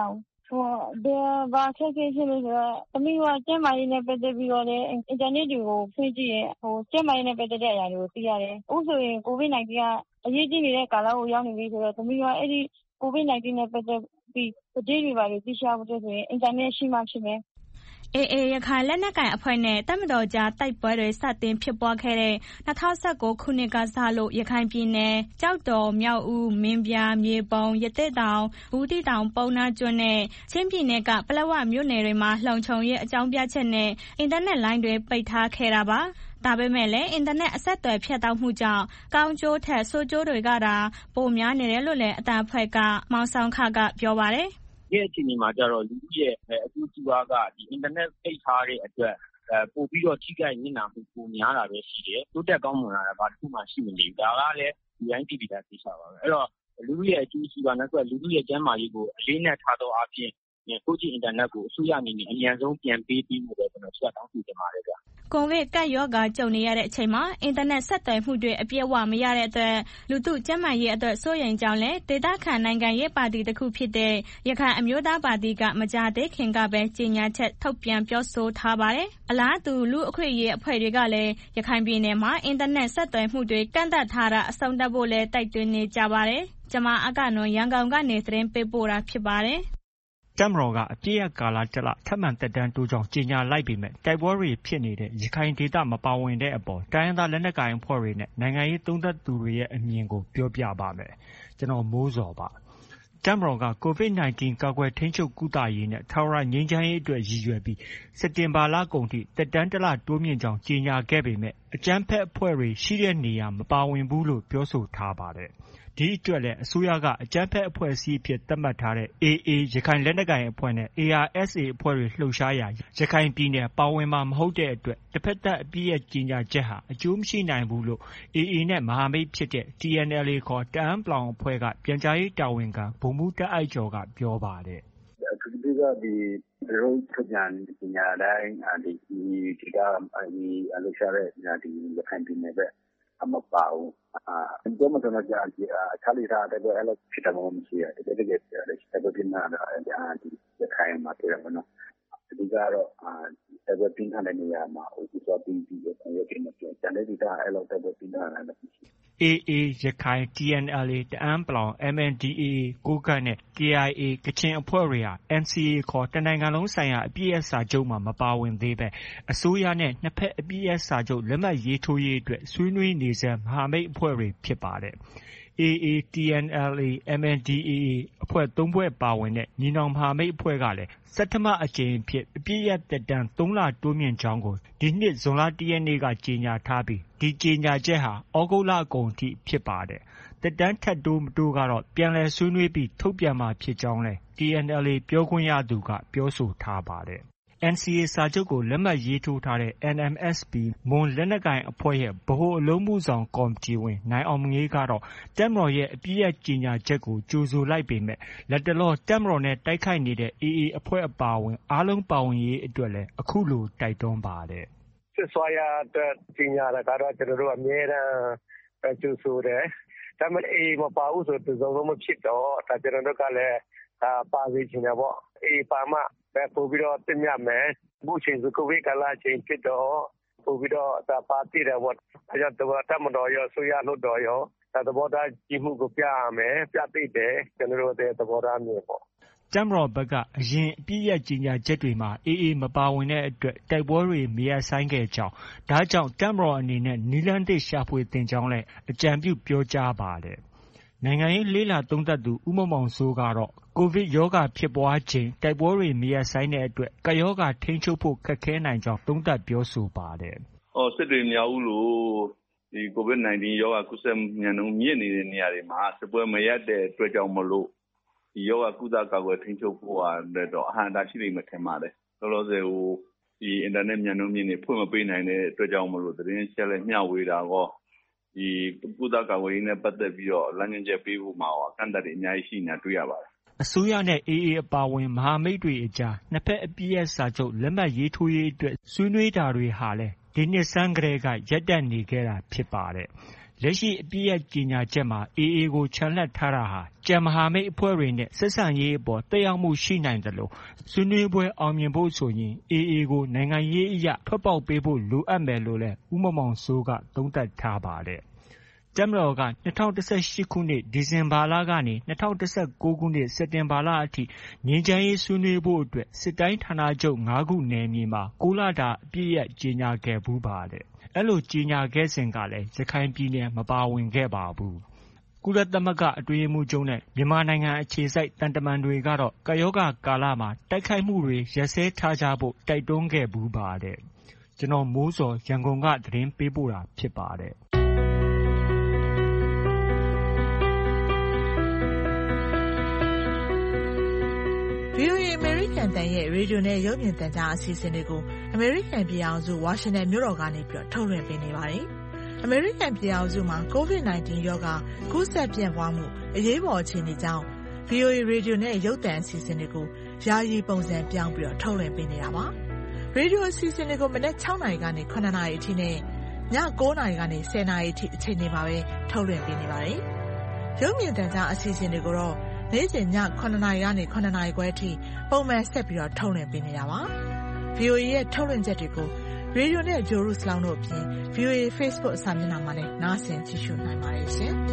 ဟိုဒါဘာခက်ခဲဖြစ်လို့ဆိုတော့သမီးကကျန်းမာရေးနဲ့ပတ်သက်ပြီးတော့လည်းအင်တာနက်တွေကိုဖွင့်ကြည့်ရင်ဟိုကျန်းမာရေးနဲ့ပတ်သက်တဲ့အရာတွေကိုသိရတယ်။အခုဆိုရင် ကိုဗစ်နာင်းတင်း ကအရေးကြီးနေတဲ့ကာလကိုရောက်နေပြီဆိုတော့သမီးကအဲ့ဒီ ကိုဗစ်နာင်းတင်းနဲ့ပတ်သက်ပြီးသတင်းတွေပါလို့သိရှိဖို့ဆိုရင်အင်တာနက်ရှိမှဖြစ်မယ်။အေအေ ရခိုင်လက်နက်ကိုင်အဖွဲ့နဲ့တပ်မတော်ကြားတိုက်ပွဲတွေစတင်ဖြစ်ပွားခဲ့တဲ့၂၀၁၉ခုနှစ်ကစလို့ရခိုင်ပြည်နယ်ကျောက်တော်၊မြောက်ဦး၊မင်းပြား၊မြေပုံ၊ရသေ့တောင်၊ဘူးသီးတောင်၊ပုဏ္ဏားကျွန်းနဲ့ချင်းပြည်နယ်ကပလက်ဝမြို့နယ်တွေမှာလုံခြုံရေးအကြောင်းပြချက်နဲ့အင်တာနက်လိုင်းတွေပိတ်ထားခဲ့တာပါ။ဒါပေမဲ့လည်းအင်တာနက်အဆက်အသွယ်ဖြတ်တောက်မှုကြောင့်ကောင်းကျိုးထက်ဆိုးကျိုးတွေကသာပိုများနေတယ်လို့လည်းအသံအဖွဲ့ကမောင်ဆောင်ခကပြောပါတယ်။ဒီအခြေအနေမှာကျတော့လူဦးရဲ့အကျိုးစီးပွားကဒီအင်တာနက်ပိတ်ထားတဲ့အတွက်ပို့ပြီးတော့ထိခိုက်နစ်နာမှုပိုများတာပဲရှိတယ်တိုးတက်ကောင်းမွန်လာတာဘာတစ်ခုမှရှိမနေဘူးဒါကလည်းဒီတိုင်းတည်တည်တာသိချပါပဲအဲ့တော့လူဦးရဲ့အကျိုးစီးပွားနဲ့ဆိုလူဦးရဲ့ကျန်းမာရေးကိုအလေးနဲ့ထားသောအပြင်ကိုကြည့်အင်တာနက်ကိုအစိုးရအနေနဲ့အမြန်ဆုံးပြန်ပေးပြီးလို့လည်းကျွန်တော်ဆက်တောင်းဆိုချင်ပါတယ်ဗျ။ကိုဗစ်ကပ်ရောဂါကြုံနေရတဲ့အချိန်မှာအင်တာနက်ဆက်သွယ်မှုတွေအပြည့်အဝမရတဲ့အတွက်လူထုကျန်းမာရေးအတွက်စိုးရိမ်ကြောင်းလည်းဒေသခံနိုင်ငံရေးပါတီတစ်ခုဖြစ်တဲ့ရခိုင်အမျိုးသားပါတီကမကြာသေးခင်ကပဲကြေညာချက်ထုတ်ပြန်ပြောဆိုထားပါတယ်။အလားတူလူအခွင့်အရေးအဖွဲ့တွေကလည်းရခိုင်ပြည်နယ်မှာအင်တာနက်ဆက်သွယ်မှုတွေကန့်သတ်ထားတာအဆုံးသတ်ဖို့လည်းတိုက်တွန်းနေကြပါတယ်။ကျွန်မအကနွန်ရန်ကုန်ကနေသတင်းပေးပို့တာဖြစ်ပါတယ်။တပ်မတော်ကအပြည့်အကာလတစ်လထပ်မံသက်တမ်းတိုးကြောင်းကြေညာလိုက်ပေမဲ့တိုက်ပွဲတွေဖြစ်နေတဲ့ရခိုင်ဒေသမပါဝင်တဲ့အပေါ်တိုင်းရင်းသားလက်နက်ကိုင်အဖွဲ့တွေနဲ့နိုင်ငံရေးသုံးသပ်သူတွေရဲ့အမြင်ကိုပြောပြပါမယ်။ကျွန်တော်မိုးစော်ပါ။တပ်မတော်ကကိုဗစ်၁၉ကာကွယ်ထိန်းချုပ်ကုသရေးနဲ့ထာဝရငြိမ်းချမ်းရေးအတွက်ရည်ရွယ်ပြီးစက်တင်ဘာလကုန်ထိသက်တမ်းတစ်လတိုးမြင့်ကြောင်းကြေညာခဲ့ပေမဲ့အကြမ်းဖက်အဖွဲ့တွေရှိတဲ့နေရာမပါဝင်ဘူးလို့ပြောဆိုထားပါတယ်။ဒီအတွက်လည်းအစိုးရကအကြမ်းဖက်အဖွဲ့အစည်းအဖြစ်သတ်မှတ်ထားတဲ့ အေအေ ရခိုင်လက်နက်ကိုင်အဖွဲ့နဲ့ အေအာအက်စ်အေ အဖွဲ့တွေလှုပ်ရှားရာရခိုင်ပြည်နယ်ပါဝင်မှာမဟုတ်တဲ့အတွက်တစ်ဖက်သက်အပြည့်ရဲ့ကြေညာချက်ဟာအကျိုးမရှိနိုင်ဘူးလို့ အေအေ နဲ့မဟာမိတ်ဖြစ်တဲ့ တီအန်အယ်အေ ခေါ်တအာင်းပလောင်အဖွဲ့ကပြန်ကြားရေးတာဝန်ခံဗိုလ်မှူးတာ့အိုက်ကျော်ကပြောပါတယ်။အထူးသဖြင့်ကဒီရုပ်ထုတ်ပြန်ပညာတိုင်းဒီဒီကဒီအလုပ်ရှာတဲ့ဒီရခိုင်ပြည်နယ်ပဲအမပါဘူးအတော့မတော့ကြာအခြားလေးထားတဲ့အဲ့လိုဖြစ်တာမျိုးမရှိရတကယ်တကယ်ပြောတယ်ဆက်ပြီးနာတော့ဒီရခိုင်မှာပြောရမလို့ဒီကတော့အဲ့ဒီပြင်ထားတဲ့နေရာမှာဥပဒေပြီးပြီးရတဲ့ကိစ္စကျန်တဲ့ဒီကအဲ့လိုတက်ပြီးနာတာလည်းမရှိအေအေရခိုင် တီအန်အယ်အေ တအာင်းပလောင် အမ်အန်ဒီအေအေ ကိုးကန့်နဲ့ ကေအိုင်အေ ကချင်အဖွဲ့တွေဟာ အန်စီအေ ခေါ်တနိုင်ငံလုံးဆိုင်ရာအပစ်ရပ်စာချုပ်မှာမပါဝင်သေးပဲအစိုးရနဲ့နှစ်ဖက်အပစ်ရပ်စာချုပ်လက်မှတ်ရေးထိုးရေးအတွက်ဆွေးနွေးနေဆဲမဟာမိတ်အဖွဲ့တွေဖြစ်ပါတယ်။ အေအေ တီအန်အယ်အေ အမ်အန်ဒီအေအေ အဖွဲ့သုံးဖွဲ့ပါဝင်တဲ့ညီနောင်မဟာမိတ်အဖွဲ့ကလည်းဆဌမအကြိမ်အဖြစ်အပစ်ရပ်သက်တမ်းသုံးလတိုးမြင့်ကြောင်းကိုဒီနှစ်ဇွန်လတစ်ရက်နေ့ကကြေညာထားပြီးဒီကြေညာချက်ဟာဩဂုတ်လအကုန်ထိဖြစ်ပါတယ်။သက်တမ်းထပ်တိုးမတိုးကတော့ပြန်လည်ဆွေးနွေးပြီးထုတ်ပြန်မှာဖြစ်ကြောင်းလည်း တီအန်အယ်အေ ပြောခွင့်ရသူကပြောဆိုထားပါတယ်။ အန်စီအေ စာချုပ်ကိုလက်မှတ်ရေးထိုးထားတဲ့ အန်အမ်အက်စ်ပီ မွန်လက်နက်ကိုင်အဖွဲ့ရဲ့ဗဟိုအလုပ်မှုဆောင်ကော်မတီဝင်နိုင်အောင်မငေးကတော့တပ်မတော်ရဲ့အပစ်ရပ်ကြေညာချက်ကိုကြိုဆိုလိုက်ပေမဲ့လတ်တလောတပ်မတော်နဲ့တိုက်ခိုက်နေတဲ့ အေအေ အဖွဲ့အပါအဝင်အားလုံးပါဝင်ရေးအတွက်လည်းအခုလိုတိုက်တွန်းပါတယ်။စစ်စွာရအတွက်ကြေညာတာကတော့ကျွန်တော်တို့အမြဲတမ်းကြိုဆိုတယ်။ဒါပေမဲ့အေအေမပါဘူးဆိုတော့သုံးလုံးမဖြစ်တော့ဒါကျွန်တော်တို့ကလည်းပါစေချင်တယ်ပေါ့။အေအေပါမှပို့ပြီးတော့တင်မြမယ်အခုချိန်ဆိုကိုဗစ်ကာလချိန်ဖြစ်တော့ပို့ပြီးတော့ဒါပါတိတယ်ပေါ့အဲကြောင့်တပ်မတော်ရောဆိုရလို့တော်ရောဒါသဘောထားကြီးမှုကိုပြရမယ်ပြသိတယ်ကျွန်တော်တို့တဲ့သဘောထားမျိုးပေါ့တပ်မတော်ဘက်ကအရင်အပြည့်ရဲ့ကြေညာချက်တွေမှာအေအေမပါဝင်တဲ့အတွက်တိုက်ပွဲတွေမရပ်ဆိုင်ခဲ့ကြောင်းဒါကြောင့်တပ်မတော်အနေနဲ့နီလန်းသစ်ရှာဖွေတင်ကြောင်းလည်းအကြံပြုပြောကြားပါတယ်နိုင်ငံရေးလေးလာသုံးသပ်သူဦးမောင်မောင်စိုးကတော့ကိုဗစ်ရောဂါဖြစ်ပွားချိန်တိုက်ပွဲတွေမရပ်ဆိုင်တဲ့အတွက်ကပ်ရောဂါထိန်းချုပ်ဖို့ခက်ခဲနိုင်ကြောင်းသုံးသပ်ပြောဆိုပါတယ်။အော်စစ်တွေမြောက်ဦးလို့ဒီကိုဗစ်၁၉ရောဂါကူးစက်မြန်နှုန်းမြင့်နေတဲ့နေရာတွေမှာစစ်ပွဲမရပ်တဲ့အတွက်ကြောင့်မလို့ဒီရောဂါကုသကာကွယ်ထိန်းချုပ်ဖို့ကတော့အဟန့်အတားရှိလိမ့်မယ်ထင်ပါတယ်။လောလောဆယ်ဟိုဒီအင်တာနက်မြန်နှုန်းမြင့်နေဖွင့်မပေးနိုင်တဲ့အတွက်ကြောင့်မလို့သတင်းချက်လက်မျှဝေတာကောဒီကုသကာကွယ်ရေးနဲ့ပတ်သက်ပြီးတော့လမ်းညွှန်ချက်ပေးဖို့မှာအကန့်အသတ်တွေအများကြီးရှိနေတာတွေ့ရပါတယ်။အစိုးရနဲ့အေအေအပါအဝင်မဟာမိတ်တွေအကြားနှစ်ဖက်အပစ်ရပ်စာချုပ်လက်မှတ်ရေးထိုးရေးအတွက်ဆွေးနွေးတာတွေဟာလည်းဒီနှစ်ဆန်းကတည်းကရပ်တန့်နေခဲ့တာဖြစ်ပါတယ်။လက်ရှိအပစ်ရပ်ကြေညာချက်မှာ အေအေ ကိုချန်လှပ်ထားတာဟာကျန်မဟာမိတ်အဖွဲ့တွေနဲ့ဆက်ဆံရေးအပေါ်သက်ရောက်မှုရှိနိုင်သလိုဆွေးနွေးပွဲအောင်မြင်ဖို့ဆိုရင် အေအေ ကိုနိုင်ငံရေးအရထွက်ပေါက်ပေးဖို့လိုအပ်မယ်လို့လည်းဦးမောင်မောင်စိုးကသုံးသပ်ထားပါတယ်။တပ်မတော်က၂၀၁၈ခုနှစ်ဒီဇင်ဘာလကနေ၂၀၁၉ခုနှစ်စက်တင်ဘာလအထိငြိမ်းချမ်းရေးဆွေးနွေးဖို့အတွက်စစ်တိုင်းဌာနချုပ်၅ခုနယ်မြေမှာ၉လတာအပြည့်ရကြေညာခဲ့ဘူးပါတယ်။အဲ့လိုကြေညာခဲ့စဉ်ကလည်းရခိုင်ပြည်နယ်မပါဝင်ခဲ့ပါဘူး။ကုလသမဂ္ဂအတွင်းရေးမှူးချုပ်နဲ့မြန်မာနိုင်ငံအခြေစိုက်တန်တမန်တွေကတော့ကပ်ရောဂါကာလမှာတိုက်ခိုက်မှုတွေရပ်စဲထားကြဖို့တိုက်တွန်းခဲ့ဘူးပါတယ်။ကျွန်တော်မိုးစောရန်ကုန်ကသတင်းပေးပို့တာဖြစ်ပါတယ်။ဗွီအိုအေ အမေရိကန်တန်ရဲ့ရေဒီယိုနဲ့ရုပ်မြင်သံကြားအစီအစဉ်တွေကိုအမေရိကန်ပြည်အောင်စုဝါရှင်တန်မြို့တော်ကနေပြီးထုတ်လွှင့်ပေးနေပါတယ်။အမေရိကန်ပြည်အောင်စုမှာ ကိုဗစ်၁၉ ရောဂါကူးစက်ပြန့်ပွားမှုအရေးပေါ်အခြေအနေကြောင့် ဗွီအိုအေ ရေဒီယိုနဲ့ရုပ်သံအစီအစဉ်တွေကိုယာယီပုံစံပြောင်းပြီးထုတ်လွှင့်ပေးနေတာပါ။ရေဒီယိုအစီအစဉ်တွေကိုမနက်၆နာရီကနေ၇နာရီအထိနဲ့ည၉နာရီကနေ၁၀နာရီအထိအချိန်တွေမှာပဲထုတ်လွှင့်ပေးနေပါတယ်။ရုပ်မြင်သံကြားအစီအစဉ်တွေကိုတော့နေ့စဉ်ည၇နာရီကနေ၇နာရီခွဲအထိပုံမှန်ဆက်ပြီးတော့ထုတ်လွှင့်ပေးနေတာပါ။ ဗွီအိုအေရဲ့ထုတ်လွှင့်ချက်တွေကိုရေဒီယိုနဲ့ဂျိုရုစလောင်းတို့အပြင် ဗွီအိုအေ Facebook အစာမျက်နှာမှာလည်းနားဆင်ကြည့်ရှုနိုင်ပါတယ်ရှင်။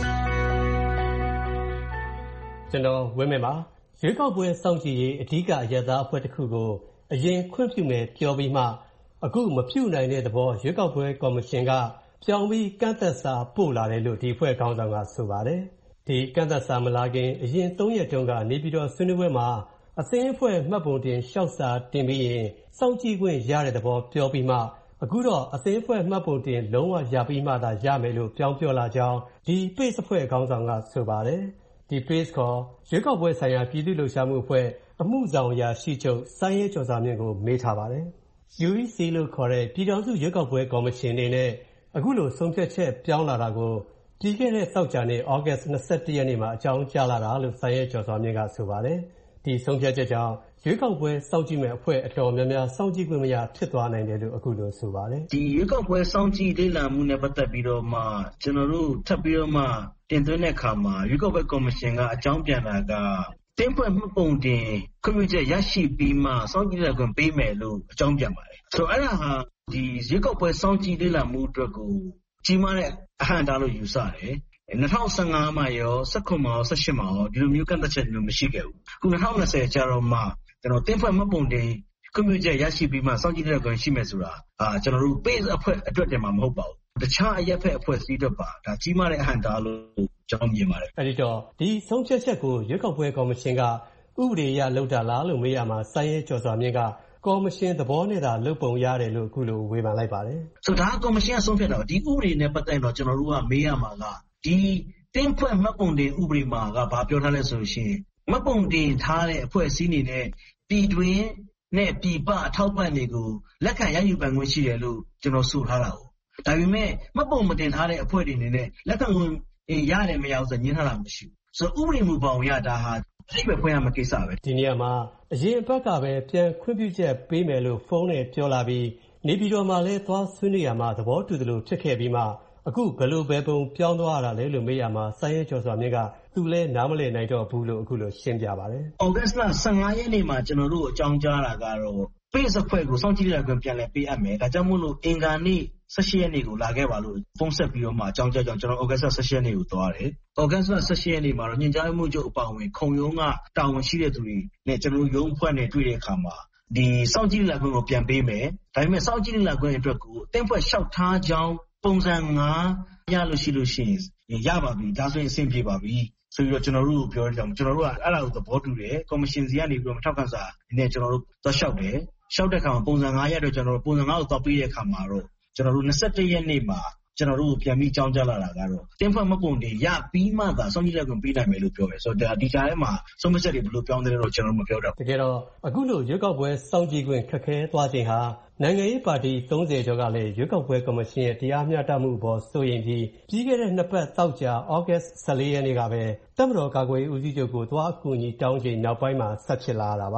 ကျွန်တော်ဝင်းမြင့်ပါရွေးကောက်ပွဲစောင့်ကြည့်ရေးအဓိကအရသာအဖွဲ့တစ်ခုကိုအရင်ခွင့်ပြုမယ်ပြောပြီးမှအခုမပြုနိုင်တဲ့သဘောရွေးကောက်ပွဲကော်မရှင်ကပြောင်းပြီးကန့်သက်စာပို့လာတယ်လို့ဒီအဖွဲ့ခေါင်းဆောင်ကဆိုပါတယ်။ဒီကန့်သက်စာမလာခင်အရင်၃ရက်တုန်းကနေပြီးတော့ဆွေးနွေးပွဲမှာအသင်းအဖွဲ့မှတ်ပုံတင်လျှောက်စာတင်ပြီးရင်စောင့်ကြည့်ခွင့်ရတဲ့သဘောပြောပြီးမှအခုတော့အသင်းအဖွဲ့မှတ်ပုံတင်လုံးဝရပြီးမှသာရမယ်လို့ပြောင်းပြောလာကြောင်းဒီ Pace အဖွဲ့ခေါင်းဆောင်ကဆိုပါတယ်။ဒီ Pace ခေါ်ရွေးကောက်ပွဲဆိုင်ရာပြည်သူ့လှုပ်ရှားမှုအဖွဲ့အမှုဆောင်အရာရှိချုပ်စိုင်းရဲကျော်စွာမြင့်ကိုမေးထားပါတယ်။ ယူ အီ စီ လို့ခေါ်တဲ့ပြည်ထောင်စုရွေးကောက်ပွဲကော်မရှင်အနေနဲ့အခုလိုဆုံးဖြတ်ချက်ပြောင်းလာတာကိုပြီးခဲ့တဲ့သောကြာနေ့ဩဂတ်၂၁ရက်နေ့မှာအကြောင်းကြားလာတာလို့စိုင်းရဲကျော်စွာမြင့်ကဆိုပါတယ်။ဒီဆုံးဖြတ်ချက်ကြောင့်ရွေးကောက်ပွဲစောင့်ကြည့်မဲ့အဖွဲ့အတော်များများစောင့်ကြည့်ခွင့်မရဖြစ်သွားနိုင်တယ်လို့အခုလိုဆိုပါတယ်။ဒီရွေးကောက်ပွဲစောင့်ကြည့်လေ့လာမှုနဲ့ပတ်သက်ပြီးတော့မှကျွန်တော်တို့ထပ်ပြီးတော့မှတင်သွင်းတဲ့အခါမှာရွေးကောက်ပွဲကော်မရှင်ကအကြောင်းပြန်တာကတင်းဖွဲ့မှုပုံတင်ခွင့်ပြုချက်ရရှိပြီးမှစောင့်ကြည့်လေ့လာခွင့်ပေးမယ်လို့အကြောင်းပြန်ပါတယ်။ဆိုတော့အဲ့ဒါဟာဒီရွေးကောက်ပွဲစောင့်ကြည့်လေ့လာမှုအတွက်ကိုကြီးမားတဲ့အဟန့်အတားလို့ယူဆတယ်။၂၀၁၅မှာရော၁၇မှာရော၁၈မှာရောဒီလိုမျိုးကန့်သက်ချက်မျိုးမရှိခဲ့ဘူး။အခု၂၀၂၀ကျတော့မှကျွန်တော်တင်းဖွဲ့မှတ်ပုံတင်ခွင့်ပြုချက်ရရှိပြီးမှစောင့်ကြည့်တဲ့ခွင့်ရှိမယ်ဆိုတာအာကျွန်တော်တို့ Pace အဖွဲ့အတွက်တည်းမှာမဟုတ်ပါဘူး။တခြားအရက်ဖက်အဖွဲ့အစည်းတွေပါဒါကြီးမားတဲ့အဟန့်အတားလို့ကျွန်တော်မြင်ပါတယ်။အဲဒီတော့ဒီဆုံးဖြတ်ချက်ကိုရွေးကောက်ပွဲကော်မရှင်ကဥပဒေအရလုပ်တာလားလို့မေးရမှာစိုင်းရဲကျော်စွာမြင့်ကကော်မရှင်သဘောနဲ့သာလုပ်ပုံရတယ်လို့အခုလိုဝေဖန်လိုက်ပါတယ်။ဆိုတော့ဒါကော်မရှင်ကဆုံးဖြတ်တာဒီဥပဒေနဲ့ပတ်သက်တော့ကျွန်တော်တို့ကမေးရမှာကဒီတင်းဖွဲ့မှတ်ပုံတင်ဥပဒေမှာကဘာပြောထားလဲဆိုလို့ရှိရင်မှတ်ပုံတင်ထားတဲ့အဖွဲ့အစည်းတွေနဲ့ပြည်တွင်းနဲ့ပြည်ပအထောက်ပံ့တွေကိုလက်ခံရယူပိုင်ခွင့်ရှိတယ်လို့ကျွန်တော်ဆိုထားတာကိုဒါပေမဲ့မှတ်ပုံမတင်ထားတဲ့အဖွဲ့တွေနေနဲ့လက်ခံခွင့်ရတယ်မရဘူးဆိုညှင်းထားတာမရှိဘူးဆိုတော့ဥပဒေမူဘောင်ရတာဟာအစ်ပဲဖွင့်ရမှာကိစ္စပဲဒီနေရာမှာအရင်အပတ်ကပဲပြန်ခွင့်ပြုချက်ပေးမယ်လို့ဖုန်းနဲ့ပြောလာပြီးနေပြည်တော်မှာလည်းသွားဆွေးနွေးရမှာသဘောတူတယ်လို့ဖြစ်ခဲ့ပြီးမှအခုဘယ်လိုပဲပုံပြောင်းသွားရတာလဲလို့မေးရမှာစိုင်းရဲကျော်စွာမြင့်ကသူလည်းနားမလည်နိုင်တော့ဘူးလို့အခုလိုရှင်းပြပါတယ်။ဩဂတ်စ်လ၁၅ရက်နေ့မှာကျွန်တော်တို့အကြောင်းကြားတာကတော့ Pace အဖွဲ့ကိုစောင့်ကြည့်ရခွင့်ပြန်လည်ပေးအပ်မယ်။ဒါကြောင့်မို့လို့အင်္ဂါနေ့၁၈ရက်နေ့ကိုလာခဲ့ပါလို့ဖုန်းဆက်ပြီးတော့မှအကြောင်းကြားကြောင်းကျွန်တော်ဩဂတ်စ်လ၁၈ရက်နေ့ကိုသွားတယ်။ဩဂတ်စ်လ၁၈ရက်နေ့မှာတော့ညွှန်ကြားမှုချုပ်အပါအဝင်ခုံရုံးကတာဝန်ရှိတဲ့သူတွေနဲ့ကျွန်တော်တို့ရုံးဖွဲ့နဲ့တွေ့တဲ့အခါမှာဒီစောင့်ကြည့်ရခွင့်ကိုပြန်ပေးမယ်။ဒါပေမဲ့စောင့်ကြည့်ရခွင့်အတွက်ကိုအသင်းဖွဲ့လျှောက်ထားကြောင်းပုံစံ၅ရလို့ရှိလို့ရှိရင်ရပါပြီဒါဆိုရင်အဆင်ပြေပါပြီဆိုပြီးတော့ကျွန်တော်တို့ပြောကြအောင်ကျွန်တော်တို့ကအဲ့ဒါကိုသဘောတူတယ်ကော်မရှင်စီကနေပြီးတော့ထောက်ခံစာနဲ့ကျွန်တော်တို့သွားလျှောက်တယ်လျှောက်တဲ့အခါမှာပုံစံ၅ရတော့ကျွန်တော်တို့ပုံစံ၅ကိုသွားပေးတဲ့အခါမှာတော့ကျွန်တော်တို့၂၁ရက်နေ့မှာကျွန်တော်တို့ပြန်ပြီးကြောင်းကြလာတာကတော့တင်းဖွဲ့မှတ်ပုံတင်ရပြီးမှသာစောင့်ကြည့်လက်ခွင့်ပေးနိုင်မယ်လို့ပြောတယ်ဆိုတော့ဒီကြားထဲမှာဆုံးဖြတ်ချက်တွေဘယ်လိုပြောင်းလဲတော့ကျွန်တော်မပြောတော့တကယ်တော့အခုလိုရွေးကောက်ပွဲစောင့်ကြည့်ခွင့်ခက်ခဲသွားခြင်းဟာနိုင်ငံရေးပါတီ၃၀ကျော်ကလည်းရွေးကောက်ပွဲကော်မရှင်ရဲ့တရားမျှတမှုအပေါ်စိုးရိမ်ပြီးပြီးခဲ့တဲ့နှစ်ပတ်တောက်ကြာဩဂတ်၁၄ရက်နေ့ကပဲတပ်မတော်ကာကွယ်ရေးဦးစီးချုပ်ကိုသွားအကူအညီတောင်းချိန်နောက်ပိုင်းမှာဆက်ဖြစ်လာတာပါဩ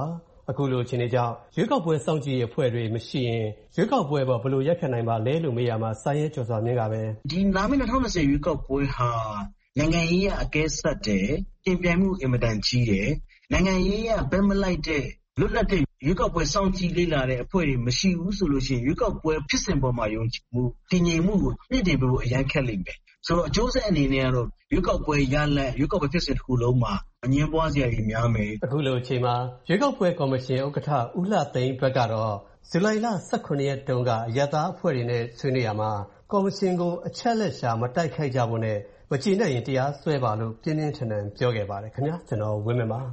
အခုလိုအခြေအနေကြောင့်ရွေးကောက်ပွဲစောင့်ကြည့်ရေးအဖွဲ့တွေမရှိရင်ရွေးကောက်ပွဲပေါ်ဘယ်လိုရက်ခတ်နိုင်ပါလဲလို့မေးရမှာစာရေးကျော်စွာမြင့်ကပဲဒီလာမယ့်၂၀၂၀ရွေးကောက်ပွဲဟာနိုင်ငံရေးရအကဲဆက်တယ်ပြင်ပြိုင်မှုအင်မတန်ကြီးတယ်နိုင်ငံရေးရဘက်မလိုက်တဲ့လွတ်လပ်တဲ့ရွေးကောက်ပွဲစောင့်ကြည့်လေ့လာတဲ့အဖွဲ့တွေမရှိဘူးဆိုလို့ရှိရင်ရွေးကောက်ပွဲဖြစ်စဉ်ပေါ်မှာယုံကြည်မှုတည်ငြိမ်မှုကိုမြင့်တင်ဖို့အရန်ခက်လိမ့်မယ်ဆိုတော့အကျိုးဆက်အနေနဲ့ကတော့ရွေးကောက်ပွဲရလဒ်ရွေးကောက်ပွဲဖြစ်စဉ်တစ်ခုလုံးမှာအငြင်းပွားစရာကြီးများမယ်အခုလိုအချိန်မှာရွေးကောက်ပွဲကော်မရှင်ဥက္ကဋ္ဌဦးလှသိန်းဘက်ကတော့ဇူလိုင်လ၁၇ရက်တုန်းကအရပ်သားအဖွဲ့တွေနဲ့ဆွေးနွေးရမှာကော်မရှင်ကိုအချက်လက်ရှာမတိုက်ခိုက်ကြဖို့နဲ့မကြည်နဲ့ရင်တရားစွဲပါလို့ပြင်းပြင်းထန်ထန်ပြောခဲ့ပါတယ်ခင်ဗျာကျွန်တော်ဝင်းမင်းပါ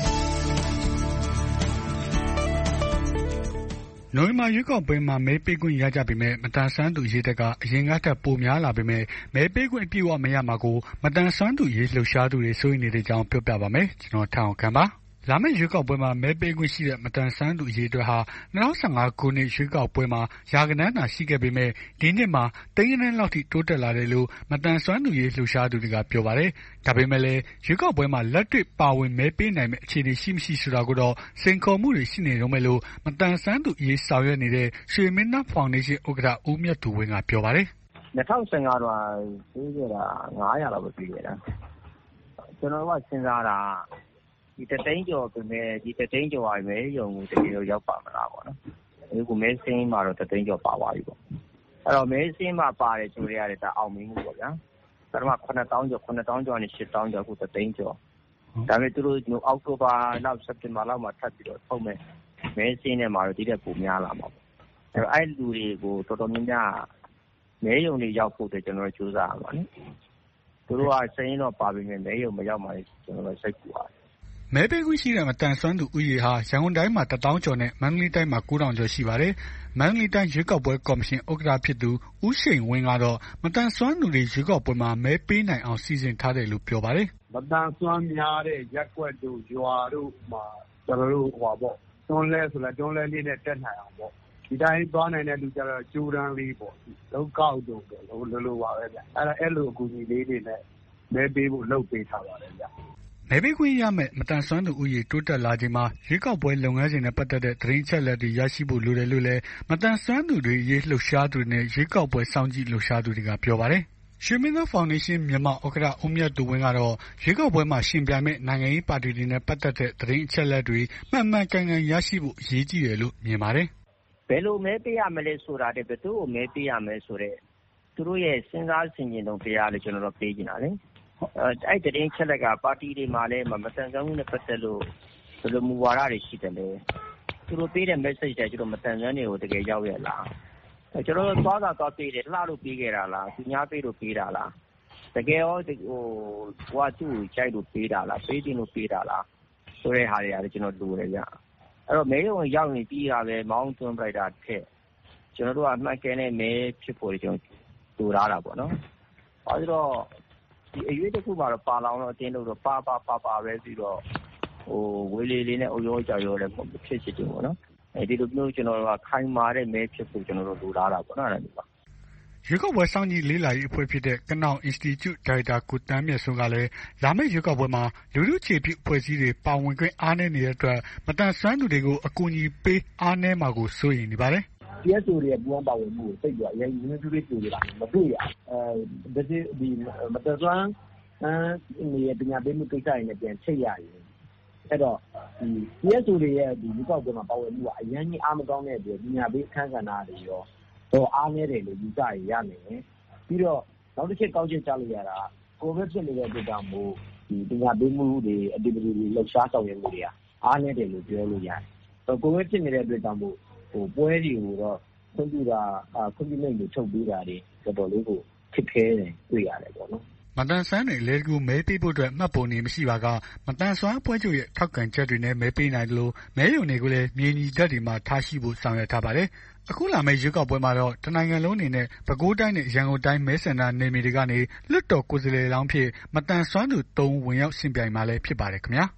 နိုဝင်ဘာရွေးကောက်ပွဲမှာမဲပေးခွင့်ရကြပေမဲ့မတန်ဆွမ်းသူရေးတက်ကအရင်ကထက်ပိုများလာပေမဲ့မဲပေးခွင့်အပြည့်အဝမရမှာကိုမတန်ဆွမ်းသူရေးလှုပ်ရှားသူတွေစိုးရိမ်နေတဲ့အကြောင်းပြောပြပါမယ်ကျွန်တော်ထောင်ခံပါလာမယ့်ရွေးကောက်ပွဲမှာမဲပေးခွင့်ရှိတဲ့မတန်ဆွမ်းသူအရေးအတွက်ဟာ၂၀၁၅ခုနှစ်ရွေးကောက်ပွဲမှာရာဂဏန်းသာရှိခဲ့ပေမဲ့ဒီနှစ်မှာတိန်းဂဏန်းလောက်ထိတိုးတက်လာတယ်လို့မတန်ဆွမ်းသူရေးလှုပ်ရှားသူတွေကပြောပါတယ်။ဒါပေမဲ့လည်းရွေးကောက်ပွဲမှာလက်တွေ့ပါဝင်မဲပေးနိုင်မယ့်အခြေအနေရှိမရှိဆိုတာကိုတော့စိန်ခေါ်မှုတွေရှိနေတော့မယ်လို့မတန်ဆွမ်းသူအရေးဆောင်ရွက်နေတဲ့ရွှေမင်းသားဖောင်ဒေးရှင်းဥက္ကဋ္ဌဦးမြတ်သူဝင်းကပြောပါတယ်။၂၀၁၅တော့ပေးခဲ့တာ၅ရာလောက်ပဲပေးခဲ့တာ။ကျွန်တော်ကစဉ်းစားတာဒီတသိန်းကျော်ပဲမဲ့ဒီတသိန်းကျော်ပါပဲရုံကိုတကယ်တော့ရောက်ပါမလားပေါ့နော်။အခုမဲစင်းမှာတော့တသိန်းကျော်ပါသွားပြီပေါ့။အဲ့တော့မဲစင်းမှာပါတယ်ဆိုရတဲ့ဒါအောင်မင်းမှုပေါ့ဗျာ။ဒါမှခုနှစ်သောင်းကျော်ခုနှစ်သောင်းကျော်နဲ့ရှစ်သောင်းကျော်အခုတသိန်းကျော်။ဒါပေမဲ့သူတို့အောက်တိုဘာလောက်စက်တင်ဘာလောက်မှာထပ်ပြီးတော့ထုတ်မယ်။မဲစင်းနဲ့မှာတော့ဒီတဲ့ပုံများလာမှာပေါ့။အဲ့တော့အဲ့လူတွေကိုတော်တော်များများမဲရုံတွေရောက်ဖို့အတွက်ကျွန်တော်တို့စူးစမ်းရပါမယ်။သူတို့ကစင်းတော့ပါပြီမဲ့မဲရုံမရောက်မှကျွန်တော်တို့စိတ်ပူပါတယ်မဲပေးခွင့်ရှိတဲ့မတန်ဆွမ်းသူဥယေဟာရန်ကုန်တိုင်းမှာတသောင်းကျော်နဲ့မန္တလေးတိုင်းမှာကိုးထောင်ကျော်ရှိပါတယ်။မန္တလေးတိုင်းရွေးကောက်ပွဲကော်မရှင်ဥက္ကဋ္ဌဖြစ်သူဦးရှိန်ဝင်းကတော့မတန်ဆွမ်းသူတွေရွေးကောက်ပွဲမှာမဲပေးနိုင်အောင်စီစဉ်ထားတယ်လို့ပြောပါတယ်။မတန်ဆွမ်းများတဲ့ရက်ကွက်တို့ရွာတို့မှာကျွန်တော်တို့ဟိုပါပေါ့တွန်းလဲဆိုလဲတွန်းလဲလေးနဲ့တက်နိုင်အောင်ပေါ့ဒီတိုင်းသွားနိုင်တဲ့လူကြတော့ကျူရန်လေးပေါ့လောက်ကောက်တို့ပေါ့လိုလိုပါပဲဗျ။အဲ့ဒါအဲ့လိုအကူအညီလေးတွေနဲ့မဲပေးဖို့လုပ်ပေးထားပါတယ်ဗျ။မဲပေးခွင့်ရမယ့်မတန်ဆွမ်းသူဥယေတိုးတက်လာချိန်မှာရွေးကောက်ပွဲလုပ်ငန်းစဉ်နဲ့ပတ်သက်တဲ့သတင်းချက်လက်တွေရရှိဖို့လိုတယ်လို့လည်းမတန်ဆွမ်းသူတွေရေးလှုပ်ရှားသူတွေနဲ့ရွေးကောက်ပွဲစောင့်ကြည့်လှုပ်ရှားသူတွေကပြောပါတယ်။ရွှေမင်းသားဖောင်ဒေးရှင်းမြန်မာဥက္ကဋ္ဌဦးမြတ်သူဝင်းကတော့ရွေးကောက်ပွဲမှာရှင်ပြိုင်မဲ့နိုင်ငံရေးပါတီတွေနဲ့ပတ်သက်တဲ့သတင်းအချက်လက်တွေမှန်မှန်ကန်ကန်ရရှိဖို့အရေးကြီးတယ်လို့မြင်ပါတယ်။ဘယ်လိုမဲပေးရမလဲဆိုတာတဲ့ဘယ်သူ့ကိုမဲပေးရမလဲဆိုတဲ့သူတို့ရဲ့စဉ်းစားဆင်ခြင်တုံတရားလေးကျွန်တော်တို့ပေးနေတာလေ။အဲ့တဲ့တင်းချက်လက်ကပါတီတွေမှာလည်းမတန်ဆွမ်းမှုနဲ့ပတ်သက်လို့ဘယ်လိုမူဝါဒတွေရှိတယ်လဲသူတို့ပေးတဲ့ message တွေကျွန်တော်မတန်ဆွမ်းတွေကိုတကယ်ရောက်ရလားကျွန်တော်တို့သွားတာသွားပေးတယ်လှလို့ပေးခဲ့တာလားသူများပေးလို့ပေးတာလားတကယ်ရောဟိုဟိုကသူ့ကိုကြိုက်လို့ပေးတာလားပေးတင်လို့ပေးတာလားဆိုတဲ့ဟာတွေအားကျွန်တော်လိုတယ်ဗျအဲ့တော့မဲရုံရောက်ရင်ပြီးတာပဲမောင်းသွင်းပလိုက်တာထက်ကျွန်တော်တို့ကမှတ်ကဲနဲ့မဲဖြစ်ဖို့ကျွန်တော်လိုထားတာပေါ့နော်အဲဒါတော့ဒီအရွေးတစ်ခုမှာတော့ပါလောင်တော့အတင်းလို့တော့ပါပါပါပါပဲပြီးတော့ဟိုဝေးလေးလေးနဲ့အုံရောကြော်ရောလည်းဖြစ်ဖြစ်တယ်ပေါ့နော်အဲဒီလိုမျိုးကျွန်တော်တို့ကခိုင်မာတဲ့မဲဖြစ်ဖို့ကျွန်တော်တို့လိုလားတာပေါ့နော်အဲ့ဒါမျိုးရွေးကောက်ပွဲစောင့်ကြည့်လေးလာရေးအဖွဲ့ဖြစ်တဲ့ကနောင် Institute ဒါရိုက်တာကိုတန်းမြတ်စွန်းကလည်းလာမယ့်ရွေးကောက်ပွဲမှာလူထုခြေပြုအဖွဲ့အစည်းတွေပါဝင်ခွင့်အားနည်းနေတဲ့အတွက်မတန်ဆွမ်းသူတွေကိုအကူအညီပေးအားနည်းမှာကိုစိုးရိမ်နေပါတယ်။ စီ အက်စ် အို တွေရဲ့ပူးပေါင်းပါဝင်မှုကိုစိတ်ကြအရင်ရင်းနှီးတွေးကြိုနေတာမတွေ့ရဘူး။အဲဒီမတန်ဆွမ်းနေပညာပေးမှုကိစ္စတွေနဲ့ပြန်ချိတ်ရရင်အဲ့တော့ဒီ စီ အက်စ် အို တွေရဲ့ဒီလူကောက်ပွဲမှာပါဝင်မှုကအရင်ကြီးအားမကောင်းတဲ့အတွက်ပညာပေးအခန်းကဏ္ဍတွေရောတော့အားနည်းတယ်လို့ယူဆရရမယ်။ပြီးတော့နောက်တစ်ချက်ကောက်ချက်ချလို့ရတာကိုဗစ်ဖြစ်နေတဲ့အတွက်ကြောင့်မို့ဒီပညာပေးမှုတွေ activity တွေလှုပ်ရှားဆောင်ရွက်မှုတွေကအားနည်းတယ်လို့ပြောလို့ရတယ်။ကိုဗစ်ဖြစ်နေတဲ့အတွက်ကြောင့်မို့ဟိုပွဲတွေကိုတော့ခွင့်ပြုတာခွင့်ပြုမိန့်တွေထုတ်ပေးတာတွေတော်တော်လေးကိုခက်ခဲတယ်တွေ့ရတယ်ပေါ့နော်မတန်ဆွမ်းတွေလေကူမဲပေးဖို့အတွက်မှတ်ပုံနေမရှိပါကမတန်ဆွမ်းပွဲချုပ်ရဲ့ထောက်ခံချက်တွေနဲ့မဲပေးနိုင်တယ်လို့မဲရုံတွေကိုလည်းမြေညီဓာတ်တွေမှာထားရှိဖို့ဆောင်ရွက်ထားပါတယ်အခုလာမယ့်ရွေးကောက်ပွဲမှာတော့တနိုင်ငံလုံးအနေနဲ့ပဲခူးတိုင်းနဲ့ရန်ကုန်တိုင်းမဲဆန္ဒနယ်မြေတွေကနေလွှတ်တော်ကိုယ်စားလှယ်လောင်းဖြစ်မတန်ဆွမ်းသူသုံးဦးဝင်ရောက်ရှင်ပြိုင်မှာလည်းဖြစ်ပါတယ်ခင်ဗျာ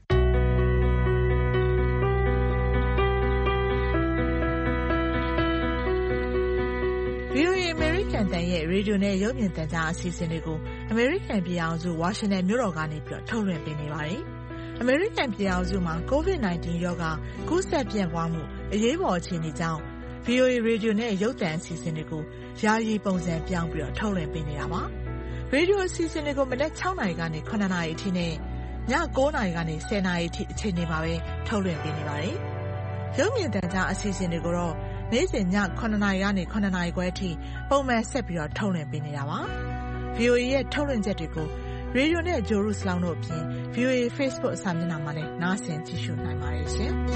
ဗီအိုအေအမေရိကန်တန်ရဲ့ရေဒီယိုနဲ့ရုပ်မြင်သံကြားအစီအစဉ်တွေကိုအမေရိကန်ပြည်အောင်စုဝါရှင်တန်မြို့တော်ကနေပြီးထုတ်လွှင့်ပေးနေပါတယ်။အမေရိကန်ပြည်ထောင်စုမှာ ကိုဗစ် ၁၉ ရောဂါကူးစက်ပြန့်ပွားမှုအရေးပေါ်အခြေအနေကြောင့် ဗွီအိုအေ ရေဒီယိုနဲ့ရုပ်သံအစီအစဉ်တွေကိုယာယီပုံစံပြောင်းပြီးတော့ထုတ်လွှင့်ပေးနေတာပါ။ရေဒီယိုအစီအစဉ်တွေကိုမနက် ၆ နာရီကနေ ၇ နာရီအထိနဲ့ည ၉ နာရီကနေ ၁၀ နာရီအထိအချိန်တွေမှာပဲထုတ်လွှင့်ပေးနေပါတယ်။ရုပ်မြင်သံကြားအစီအစဉ်တွေကိုတော့နေ့စဉ်ည ၇ နာရီကနေ ၇ နာရီခွဲအထိပုံမှန်ဆက်ပြီးတော့ထုတ်လွှင့်ပေးနေတာပါ။ ဗွီအိုအေရဲ့ထုတ်လွှင့်ချက်တွေကိုရေဒီယိုနဲ့ဂျိုရုစလောင်းတို့အပြင် ဗွီအိုအေ Facebook စာမျက်နှာမှာလည်းနားဆင်ကြည့်ရှုနိုင်ပါတယ်ရှင်။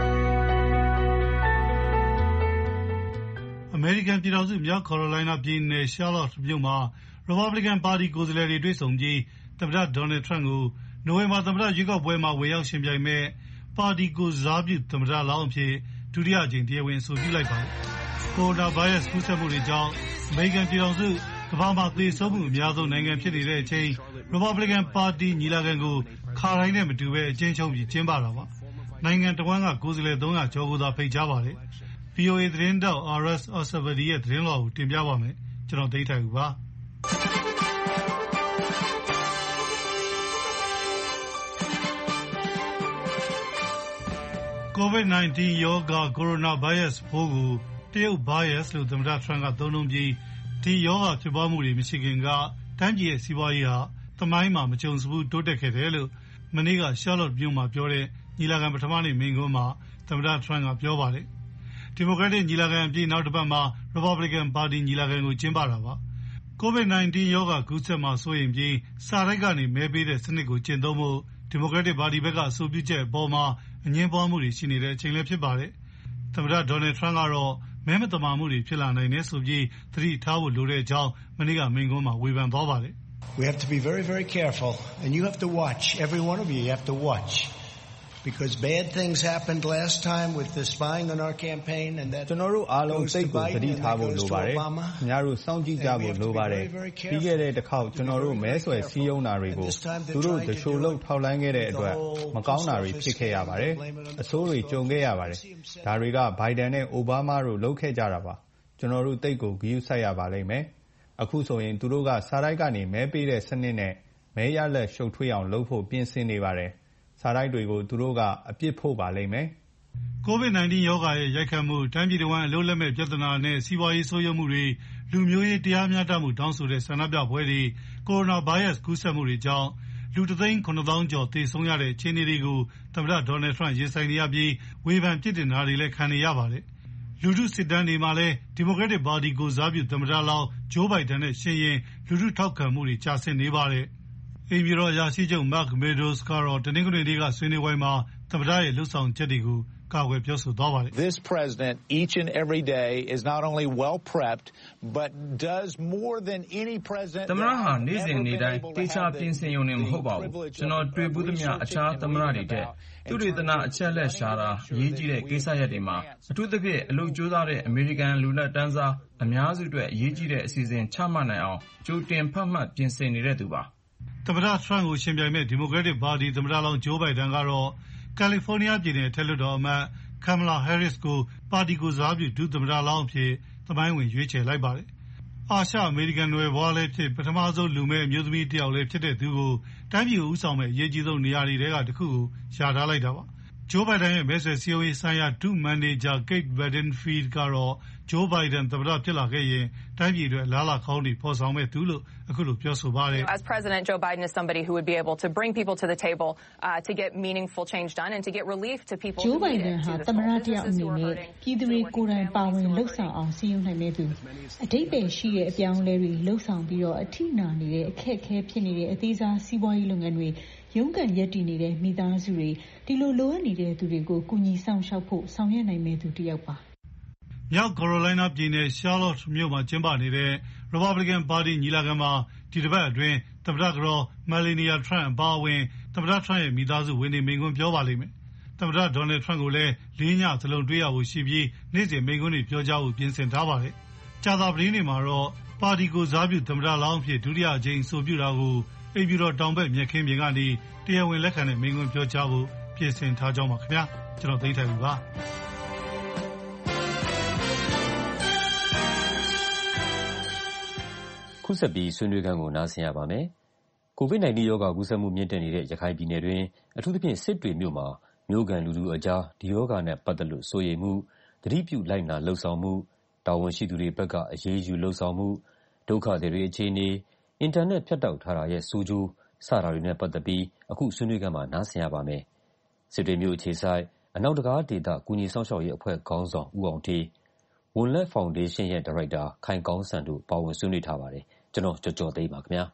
အမေရိကန်ပြည်ထောင်စုမြောက်ကာရိုလိုင်းနားပြည်နယ်ရှားလော့တ်မြို့မှာ Republican ပါတီကိုယ်စားလှယ်တွေတွေ့ဆုံပြီးသမ္မတဒေါ်နယ်ထရန့်ကိုနိုဝင်ဘာသမ္မတရွေးကောက်ပွဲမှာဝင်ရောက်ယှဉ်ပြိုင်မဲ့ပါတီကိုယ်စားပြုသမ္မတလောင်းအဖြစ်ဒုတိယအကြိမ်တရားဝင်အဆိုပြုလိုက်ပါတယ်။ကိုရိုနာဗိုင်းရပ်စ်ကူးစက်မှုတွေကြောင့်အမေရိကန်ပြည်ထောင်စုကမ္ဘာမှာသေဆုံးမှုအများဆုံးနိုင်ငံဖြစ်နေတဲ့အချိန် Republican ပါတီညီလာခံကိုခါတိုင်းနဲ့မတူဘဲအကျဉ်းချုပ်ပြီးကျင်းပတာပါ။နိုင်ငံတော်ဝန်ကကိုယ်စားလှယ်သုံးရာကျော်ကိုသာဖိတ်ကြားပါတယ်။ဗွီအိုအေသတင်းတောက် Aras Asavadi ရဲ့သတင်းလွှာကိုတင်ပြပါမယ်။ကျွန်တော်သိထိုက်ဦးပါ။ကိုဗစ် ၁၉ ရောဂါကိုရိုနာဗိုင်းရပ်စ်ပိုးကိုတရုတ် virus လို့သမ္မတထရန့်ကသုံးနှုန်းပြီးဒီရောဂါဖြစ်ပွားမှုတွေမရှိခင်ကတိုင်းပြည်ရဲ့စီးပွားရေးဟာသမိုင်းမှာမကြုံစဘူးတိုးတက်ခဲ့တယ်လို့မနေ့ကရှားလော့တ်မြို့မှာပြောတဲ့ညီလာခံပထမနေ့မိန့်ခွန်းမှာသမ္မတထရန့်ကပြောပါတယ်။ဒီမိုကရက်တစ်ညီလာခံအပြီးနောက်တစ်ပတ်မှာ Republican ပါတီညီလာခံကိုကျင်းပတာပါ။ကိုဗစ် ၁၉ ရောဂါကူးစက်မှာစိုးရိမ်ပြီးစာတိုက်ကနေမဲပေးတဲ့စနစ်ကိုကျင့်သုံးဖို့ဒီမိုကရက်တစ်ပါတီဘက်ကအဆိုပြုချက်အပေါ်မှာအငြင်းပွားမှုတွေရှိနေတဲ့အချိန်လည်းဖြစ်ပါတယ်။သမ္မတဒေါ်နယ်ထရန့်ကတော့မဲမသမာမှုတွေဖြစ်လာနိုင်တယ်ဆိုပြီးသတိထားဖို့လိုတဲ့အကြောင်းမနေ့ကမိန့်ခွန်းမှာဝေဖန်သွားပါတယ်။ We have to be very very careful and you have to watch every one of you you have to watch because bad things happened last time with the spying on our campaign and that ကျွန်တော်တို့အားလုံးစိတ်ကိုသတိထားဖို့လိုပါတယ်။ခင်ဗျားတို့စောင့်ကြည့်ကြဖို့လိုပါတယ်။ပြီးခဲ့တဲ့တစ်ခေါက်ကျွန်တော်တို့မဲဆွယ်စည်းရုံးတာတွေကိုသူတို့တချို့လောက်ထောက်လှမ်းခဲ့တဲ့အတွက်မကောင်းတာတွေဖြစ်ခဲ့ရပါတယ်။အဆိုးတွေကြုံခဲ့ရပါတယ်။ဒါတွေကဘိုင်ဒန်နဲ့အိုဘားမားတို့လုပ်ခဲ့ကြတာပါ။ကျွန်တော်တို့တိတ်ကိုဂရုစိုက်ရပါလိမ့်မယ်။အခုဆိုရင်သူတို့ကစာတိုက်ကနေမဲပေးတဲ့စနစ်နဲ့မဲရလက်ရှုပ်ထွေးအောင်လုပ်ဖို့ပြင်ဆင်နေပါတယ်။စာတိုက်တွေကိုသူတို့ကအပြစ်ဖို့ပါလိမ့်မယ်။ကိုဗစ် ၁၉ ရောဂါရဲ့ရိုက်ခတ်မှုတိုင်းပြည်တော်ဝန်အလို့လက်မဲ့ပြဿနာနဲ့စီးပွားရေးဆိုးရွားမှုတွေလူမျိုးရေးတရားမျှတမှုတောင်းဆိုတဲ့ဆန္ဒပြပွဲတွေကိုရိုနာဗိုင်းရပ်စ်ကူးစက်မှုတွေကြောင့်လူတစ်သိန်းခုနှစ်သောင်းကျော်သေဆုံးရတဲ့အခြေအနေတွေကိုသမ္မတဒေါ်နယ်ထရန့်ရင်ဆိုင်နေရပြီးဝေဖန်ပြစ်တင်တာတွေလည်းခံနေရပါတယ်။လူထုစစ်တမ်းတွေမှာလည်းဒီမိုကရက်တစ်ပါတီကိုစားပြုသမ္မတလောင်းဂျိုးဘိုင်ဒန်နဲ့ရှင်ရင်လူထုထောက်ခံမှုတွေကျဆင်းနေပါတယ်။အိမ်ပြည်တော်အရာရှိချုပ် Mark Meadows ကတော့တနင်္ဂနွေနေ့ကဆွေးနွေးပွဲမှာသမ္မတရဲ့လှုပ်ဆောင်ချက်တွေကိုကာကွယ်ပြောဆိုသွားပါတယ်။ This president each and every day is not only well prepped but does more than any president သမ္မတဟာနေ့စဉ်နေ့တိုင်းတေချာပြင်ဆင်ရုံနဲ့မဟုတ်ပါဘူး။ကျွန်တော်တွေ့ဘူးသမျှအခြားသမ္မတတွေတဲ့သူတွေတနာအချက်လက်ရှာတာအရေးကြီးတဲ့ကိစ္စရပ်တွေမှာအထူးသဖြင့်အလုပ်ကြိုးစားတဲ့အမေရိကန်လူလက်တန်းစားအများစုအတွက်အရေးကြီးတဲ့အစီအစဉ်ချမှတ်နိုင်အောင်ကြိုတင်ဖတ်မှတ်ပြင်ဆင်နေတဲ့သူပါ။သမ္မတထရန့်ကိုရှင်ပြိုင်မဲ့ဒီမိုကရက်တစ်ပါတီသမ္မတလောင်းဂျိုးဘိုင်ဒန်ကတော့ကယ်လီဖိုးနီးယားပြည်နယ်အထက်လွှတ်တော်အမတ်ကမ်မလာဟဲရစ်ကိုပါတီကိုစားပြုဒုသမ္မတလောင်းအဖြစ်သမိုင်းဝင်ရွေးချယ်လိုက်ပါတယ်။အာရှအမေရိကန်နွယ်ဘွားလည်းဖြစ်ပထမဆုံးလူမဲအမျိုးသမီးတယောက်လည်းဖြစ်တဲ့သူကိုတိုင်းပြည်ကိုဦးဆောင်မဲ့အရေးကြီးဆုံးနေရာတွေကတစ်ခုကိုရှာထားလိုက်တာပါ။ဂျိုးဘိုင်ဒန်ရဲ့မဲဆွယ်စည်းရုံးရေးဆိုင်ရာဒုမန်နေဂျာ Kate Bedingfield ကတော့ဂျိုးဘိုင်ဒန်သမ္မတဖြစ်လာခဲ့ရင်တိုင်းပြည်အတွက်လားလာခေါင်းတွေဖော်ဆောင်မဲ့သူလို့အခုလိုပြောဆိုပါတယ်။ As President Joe Biden is somebody who would be able to bring people to the table uh, to get meaningful change done and to get relief to people Joe Biden ဟာသမ္မတတယောက်အနေနဲ့ပြည်သူတွေကိုယ်တိုင်ပါဝင်လှုပ်ဆောင်အောင်စည်းရုံးနိုင်တဲ့သူအတိတ်ပဲရှိတဲ့အပြောင်းအလဲတွေလှုပ်ဆောင်ပြီးတော့အထိနာနေတဲ့အခက်အခဲဖြစ်နေတဲ့အသေးစားစီးပွားရေးလုပ်ငန်းတွေရုန်းကန်ရက်တည်နေတဲ့မိသားစုတွေဒီလိုလိုအပ်နေတဲ့သူတွေကိုကူညီဆောင်ရှောက်ဖို့ဆောင်ရွက်နိုင်မဲ့သူတယောက်ပါမြောက်ကာရိုလိုင်းနားပြည်နယ်ရှားလော့တ်မြို့မှာကျင်းပနေတဲ့ Republican ပါတီညီလာခံမှာဒီတစ်ပတ်အတွင်းသမ္မတကတော်မယ်လီနီယာထရန့်အပါအဝင်သမ္မတထရန့်ရဲ့မိသားစုဝင်တွေမိန့်ခွန်းပြောပါလိမ့်မယ်။သမ္မတဒေါ်နယ်ထရန့်ကိုလည်းလေးညစလုံးတွေ့ရဖို့ရှိပြီးနေ့စဉ်မိန့်ခွန်းတွေပြောကြားဖို့ပြင်ဆင်ထားပါတယ်။ကြာသပတေးနေ့မှာတော့ပါတီကိုစားပြုသမ္မတလောင်းအဖြစ်ဒုတိယအကြိမ်အဆိုပြုတာကိုအိမ်ပြည်တော်တောင်ဘက်မြက်ခင်းပြင်ကနေတရားဝင်လက်ခံတဲ့မိန့်ခွန်းပြောကြားဖို့ပြင်ဆင်ထားကြောင်းပါခင်ဗျာ။ကျွန်တော်သိထိုင်ပြီပါ။ခုဆက်ပြီးဆွေးနွေးခန်းကိုနားဆင်ရပါမယ်။ကိုဗစ် ၁၉ ရောဂါကူးစက်မှုမြင့်တက်နေတဲ့ရခိုင်ပြည်နယ်တွင်အထူးသဖြင့်စစ်တွေမြို့မှာမြို့ခံလူထုအကြားဒီရောဂါနဲ့ပတ်သက်လို့စိုးရိမ်မှုသတိပြုလိုက်နာလှုပ်ဆောင်မှုတာဝန်ရှိသူတွေဘက်ကအရေးယူလှုပ်ဆောင်မှုဒုက္ခသည်တွေအခြေအနေအင်တာနက်ဖြတ်တောက်ထားတာရဲ့ဆိုးကျိုးစတာတွေနဲ့ပတ်သက်ပြီးအခုဆွေးနွေးခန်းမှာနားဆင်ရပါမယ်။စစ်တွေမြို့အခြေဆိုင်အနောက်တကားဒေသကုညီဆောင်ရှောက်ရေးအဖွဲ့ခေါင်းဆောင်ဦးအောင်ဌေးဝန်လက်ဖောင်ဒေးရှင်းရဲ့ဒါရိုက်တာခိုင်ကောင်းစံတို့ပါဝင်ဆွေးနွေးထားပါတယ်။ကျွန်တော်ကြော်ကြော်သိမ်းပါခင်ဗျာ။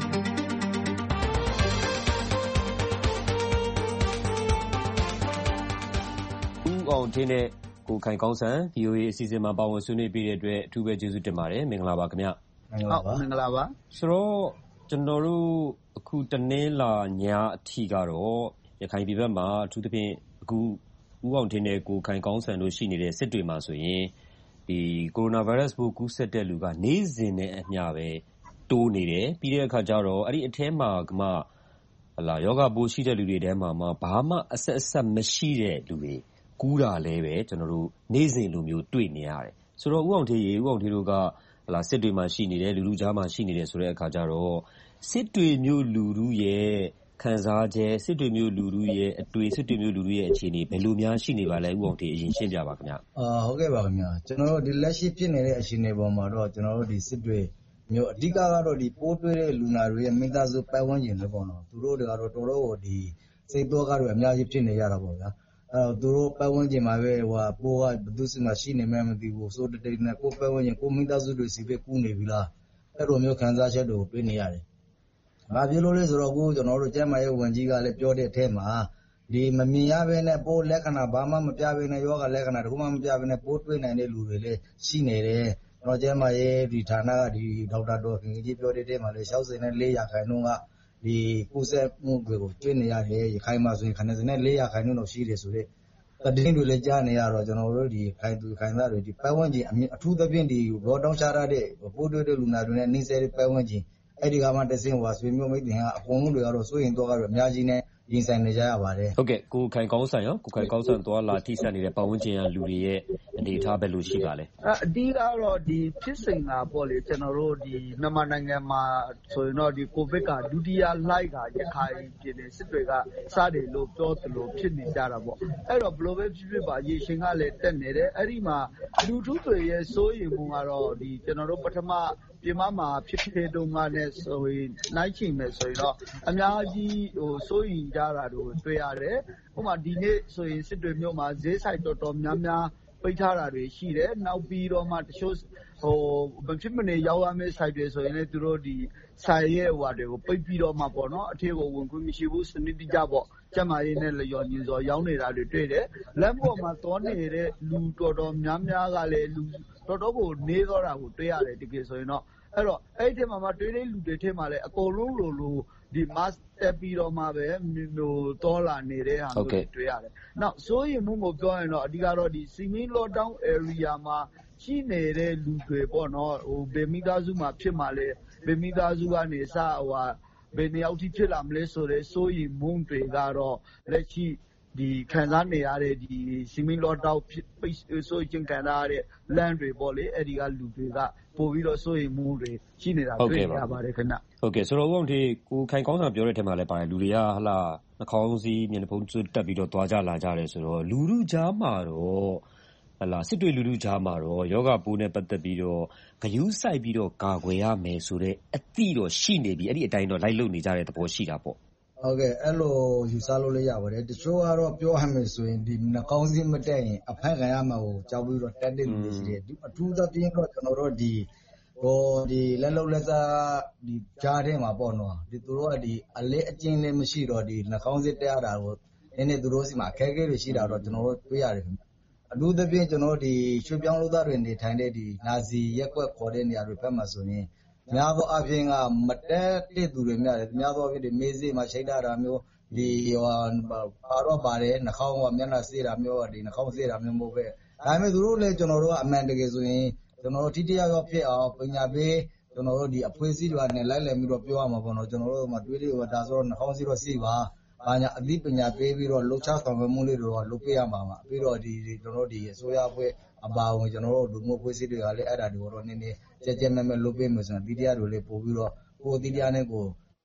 အောင်ထင်းနဲ့ကိုခိုင်ကောင်းစံ ဗီအိုအေ အစီအစဉ်မှာပါဝင်ဆွေးနွေးပေးတဲ့အတွက်အထူးပဲကျေးဇူးတင်ပါတယ်မင်္ဂလာပါခင်ဗျမင်္ဂလာပါမင်္ဂလာပါဆိုတော့ကျွန်တော်တို့အခုတနင်္လာညအထိကတော့ရခိုင်ပြည်ဘက်မှာအထူးသဖြင့်အခုဦးအောင်ထင်းနဲ့ကိုခိုင်ကောင်းစံတို့ရှိနေတဲ့စစ်တွေမှာဆိုရင်ဒီကိုရိုနာဗိုင်းရပ်စ်ပိုးကူးစက်တဲ့လူကနေ့စဉ်နဲ့အမျှပဲတိုးနေတယ်ပြီးတဲ့အခါကျတော့အဲ့ဒီအထဲမှာကမှဟလာယောဂပိုးရှိတဲ့လူတွေထဲမှာမှဘာမှအဆက်အဆက်မရှိတဲ့လူတွေကူးတာလည်းပဲကျွန်တော်တို့နေ့စဉ်လိုမျိုးတွေ့နေရတယ်ဆိုတော့ဦးအောင်ဌေးရေဦးအောင်ဌေးတို့ကဟလာစစ်တွေမှာရှိနေတယ်လူလူကြားမှာရှိနေတယ်ဆိုတဲ့အခါကျတော့စစ်တွေမျိုးလူလူရဲ့ခံစားချက်စစ်တွေမျိုးလူလူရဲ့အတွေ့စစ်တွေမျိုးလူလူရဲ့အခြေအနေဘယ်လိုများရှိနေပါလဲဦးအောင်ဌေးအရင်ရှင်းပြပါခင်ဗျအာဟုတ်ကဲ့ပါခင်ဗျာကျွန်တော်တို့ဒီလက်ရှိဖြစ်နေတဲ့အခြေအနေပေါ်မှာတော့ကျွန်တော်တို့ဒီစစ်တွေမျိုးအဓိကကတော့ဒီပိုးတွေ့တဲ့လူနာတွေရဲ့မိသားစုပတ်ဝန်းကျင်တွေပေါ့နော်သူတို့တွေကတော့တော်တော်ကိုဒီစိတ်တော့ကတော့အများကြီးဖြစ်နေရတာပေါ့ဗျာအဲသူတို့ပတ်ဝန်းကျင်မှာပဲဟိုပိုးကဘယ်သူစီမှာရှိနေမှမသိဘူးဆိုတဲ့တိတ်နဲ့ကိုပတ်ဝန်းကျင်ကိုမိသားစုတွေစီပဲကူးနေပြီလားအဲ့လိုမျိုးခံစားချက်တွေကိုတွေ့နေရတယ်။ဘာဖြစ်လို့လဲဆိုတော့ကိုကျွန်တော်တို့ကျမ်းမာရေးဝန်ကြီးကလည်းပြောတဲ့အထက်မှာဒီမမြင်ရဘဲနဲ့ပိုးလက္ခဏာဘာမှမပြဘဲနဲ့ယောဂလက္ခဏာတခုမှမပြဘဲနဲ့ပိုးတွေ့နိုင်တဲ့လူတွေလည်းရှိနေတယ်။ကျွန်တော်ကျမ်းမာရေးဒီဌာနကဒီဒေါက်တာတော်ခင်ကြီးပြောတဲ့တဲ့မှာလည်း၆၄ရာခိုင်နှုန်းကဒီကိုယ်ဆက်မှုတွေကိုတွေ့နေရတယ်ရခိုင်မှာဆိုရင်ခဏစနဲ့၄ရာခိုင်နှုန်းလောက်ရှိတယ်ဆိုတဲ့သတင်းတွေလည်းကြားနေရတော့ကျွန်တော်တို့ဒီခိုင်သူခိုင်သားတွေဒီပတ်ဝန်းကျင်အထူးသဖြင့်ဒီဘောတောင်းချရတဲ့ပိုးတွေ့တဲ့လူနာတွေနဲ့နှိစဲတဲ့ပတ်ဝန်းကျင်အဲ့ဒီကမှတဆင်းဟွာဆွေမျိုးမိတ်တင်ကအကုန်လုံးတွေကတော့စိုးရင်တော့ကတော့အများကြီးနဲ့ရင်ဆိုင်နေကြရပါတယ်ဟုတ်ကဲ့ကိုခိုင်ကောင်းစံရောကိုခိုင်ကောင်းစံသွားလာထိစပ်နေတဲ့ပတ်ဝန်းကျင်ကလူတွေရဲ့အနေအထားပဲလို့ရှိပါလဲအဓိကတော့ဒီဖြစ်စဉ်ကပေါ့လေကျွန်တော်တို့ဒီမြန်မာနိုင်ငံမှာဆိုရင်တော့ဒီကိုဗစ်ကဒုတိယလှိုက်ကရခိုင်ပြည်နယ်စစ်တွေကစတယ်လို့ပြောသလိုဖြစ်နေကြတာပေါ့အဲ့တော့ဘလိုပဲဖြစ်ဖြစ်ပါရေရှင်ကလည်းတက်နေတယ်အဲ့ဒီမှာလူထုတွေရဲ့စိုးရိမ်မှုကတော့ဒီကျွန်တော်တို့ပထမပြမမှာဖြစ်ဖြစ်တုန်းကလည်းဆိုရင်နိုင်ချင်မယ်ဆိုရင်တော့အများကြီးဟိုစိုးရိမ်ကြတာတို့တွေ့ရတယ်ဥပမာဒီနေ့ဆိုရင်စစ်တွေမြို့မှာဈေးဆိုင်တော်တော်များများပိတ်ထားတာတွေရှိတယ်နောက်ပြီးတော့မှတချို့ဟိုမဖြစ်မနေရောက်ရမယ့်ဆိုင်တွေဆိုရင်လည်းသူတို့ဒီဆိုင်ရဲ့ဟိုတွေကိုပိတ်ပြီးတော့မှပေါ့နော်အထည်ကိုဝင်ခွင့်မရှိဘူးစနစ်တကျပေါ့ကျမရေးနဲ့လျော်ညင်စော်ရောင်းနေတာတွေတွေ့တယ်လမ်းပေါ်မှာသွားနေတဲ့လူတော်တော်များများကလည်းလူတော်တော်ကိုနေတော့တာကိုတွေ့ရတယ်တကယ်ဆိုရင်တော့အဲ့တော့အဲ့ဒီမှာမှတွေ့တဲ့လူတွေထဲမှာလည်းအကုန်လုံးလိုလိုဒီ mask တက်ပြီးတော့မှပဲဟိုတော်လာနေတဲ့ဟာမျိုးတွေတွေ့ရတယ်။နောက်စိုးရိမ်မှုကိုပြောရင်တော့အဓိကတော့ဒီ semi lockdown area မှာရှိနေတဲ့လူတွေပေါ့နော်ဟိုဗေမိသားစုမှာဖြစ်မှလဲဗေမိသားစုကနေစဟိုဟာဘယ်နှစ်ယောက်ထိဖြစ်လာမလဲဆိုတဲ့စိုးရိမ်မှုတွေကတော့လက်ရှိဒီခံစားနေရတဲ့ဒီ semi lockdown ပိတ်ဆို့ခြင်းခံရတဲ့လမ်းတွေပေါ့လေအဲ့ဒီကလူတွေကပို့ပြီးတော့စိုးရိမ်မှုတွေရှိနေတာတွေ့ရပါတယ်ခင်ဗျဟုတ်ကဲ့ဆိုတော့ဦးအောင်ဒီကိုခိုင်ကောင်းဆောင်ပြောတဲ့ထဲမှာလည်းပါတယ်လူတွေကဟလာနှာခေါင်းစည်းမျက်နှာဖုံးတက်ပြီးတော့သွားကြလာကြတယ်ဆိုတော့လူလူကြားမှာတော့ဟလာစစ်တွေလူလူကြားမှာတော့ယောဂပိုးနဲ့ပတ်သက်ပြီးတော့ဂယုစိုက်ပြီးတော့ကာကွယ်ရမယ်ဆိုတဲ့အသည့်တော့ရှိနေပြီအဲ့ဒီအတိုင်းတော့လိုက်လုပ်နေကြတဲ့သဘောရှိတာပေါ့ဟုတ်ကဲ့အဲ့လိုယူဆလို့လည်းရပါတယ်တချို့ကတော့ပြောရမယ်ဆိုရင်ဒီနှာခေါင်းစည်းမတက်ရင်အဖက်ခံရမှာကိုကြောက်ပြီးတော့တက်တဲ့လူတွေရှိတယ်ဒီအထူးသဖြင့်တော့ကျွန်တော်တို့ဒီဟိုဒီလက်လုံးလက်စားဒီကြားထဲမှာပေါ့နော်ဒီသူတို့ကဒီအလဲအကျဉ်းလည်းမရှိတော့ဒီနှာခေါင်းစည်းတက်ရတာကိုနည်းနည်းသူတို့စီမှာအခက်အခဲတွေရှိတာတော့ကျွန်တော်တို့တွေ့ရတယ်ခင်ဗျအထူးသဖြင့်ကျွန်တော်ဒီရွှေပြောင်းလို့သားတွေနေထိုင်တဲ့ဒီနာစီရက်ကွက်ခေါ်တဲ့နေရာတွေဘက်မှာဆိုရင်များသောအားဖြင့်ကမတက်တဲ့သူတွေများတယ်များသောအားဖြင့်ဒီမေးစေးမှာချိတ်တာမျိုးဒီဟိုပါတော့ပါတယ်နှာခေါင်းကမျက်နှာစေးတာမျိုးဒီနှာခေါင်းစေးတာမျိုးမဟုတ်ပဲဒါပေမဲ့သူတို့လည်းကျွန်တော်တို့ကအမှန်တကယ်ဆိုရင်ကျွန်တော်တို့ထိတရားရောဖြစ်အောင်ပညာပေးကျွန်တော်တို့ဒီအဖွဲ့အစည်းတွေနဲ့လိုက်လည်ပြီးတော့ပြောရမှာပေါ့နော်ကျွန်တော်တို့မှတွေးတွေးဒါဆိုတော့နှာခေါင်းစေးတော့စေးပါဘာညာအသိပညာပေးပြီးတော့လှုပ်ရှားဆောင်ရွက်မှုလေးတွေတော့လုပ်ပေးရမှာပါပြီးတော့ဒီကျွန်တော်တို့ဒီအစိုးရအဖွဲ့အပါဝင်ကျွန်တော်တို့လူမှုအဖွဲ့အစည်းတွေကလည်းအဲ့ဒါတွေတော့နည်းနည်းကြက်ကြက်မဲမဲလုပ်ပေးမယ်ဆိုရင်ဒီတရားတွေလည်းပို့ပြီးတော့ကိုယ်ဒီတရားနဲ့ကို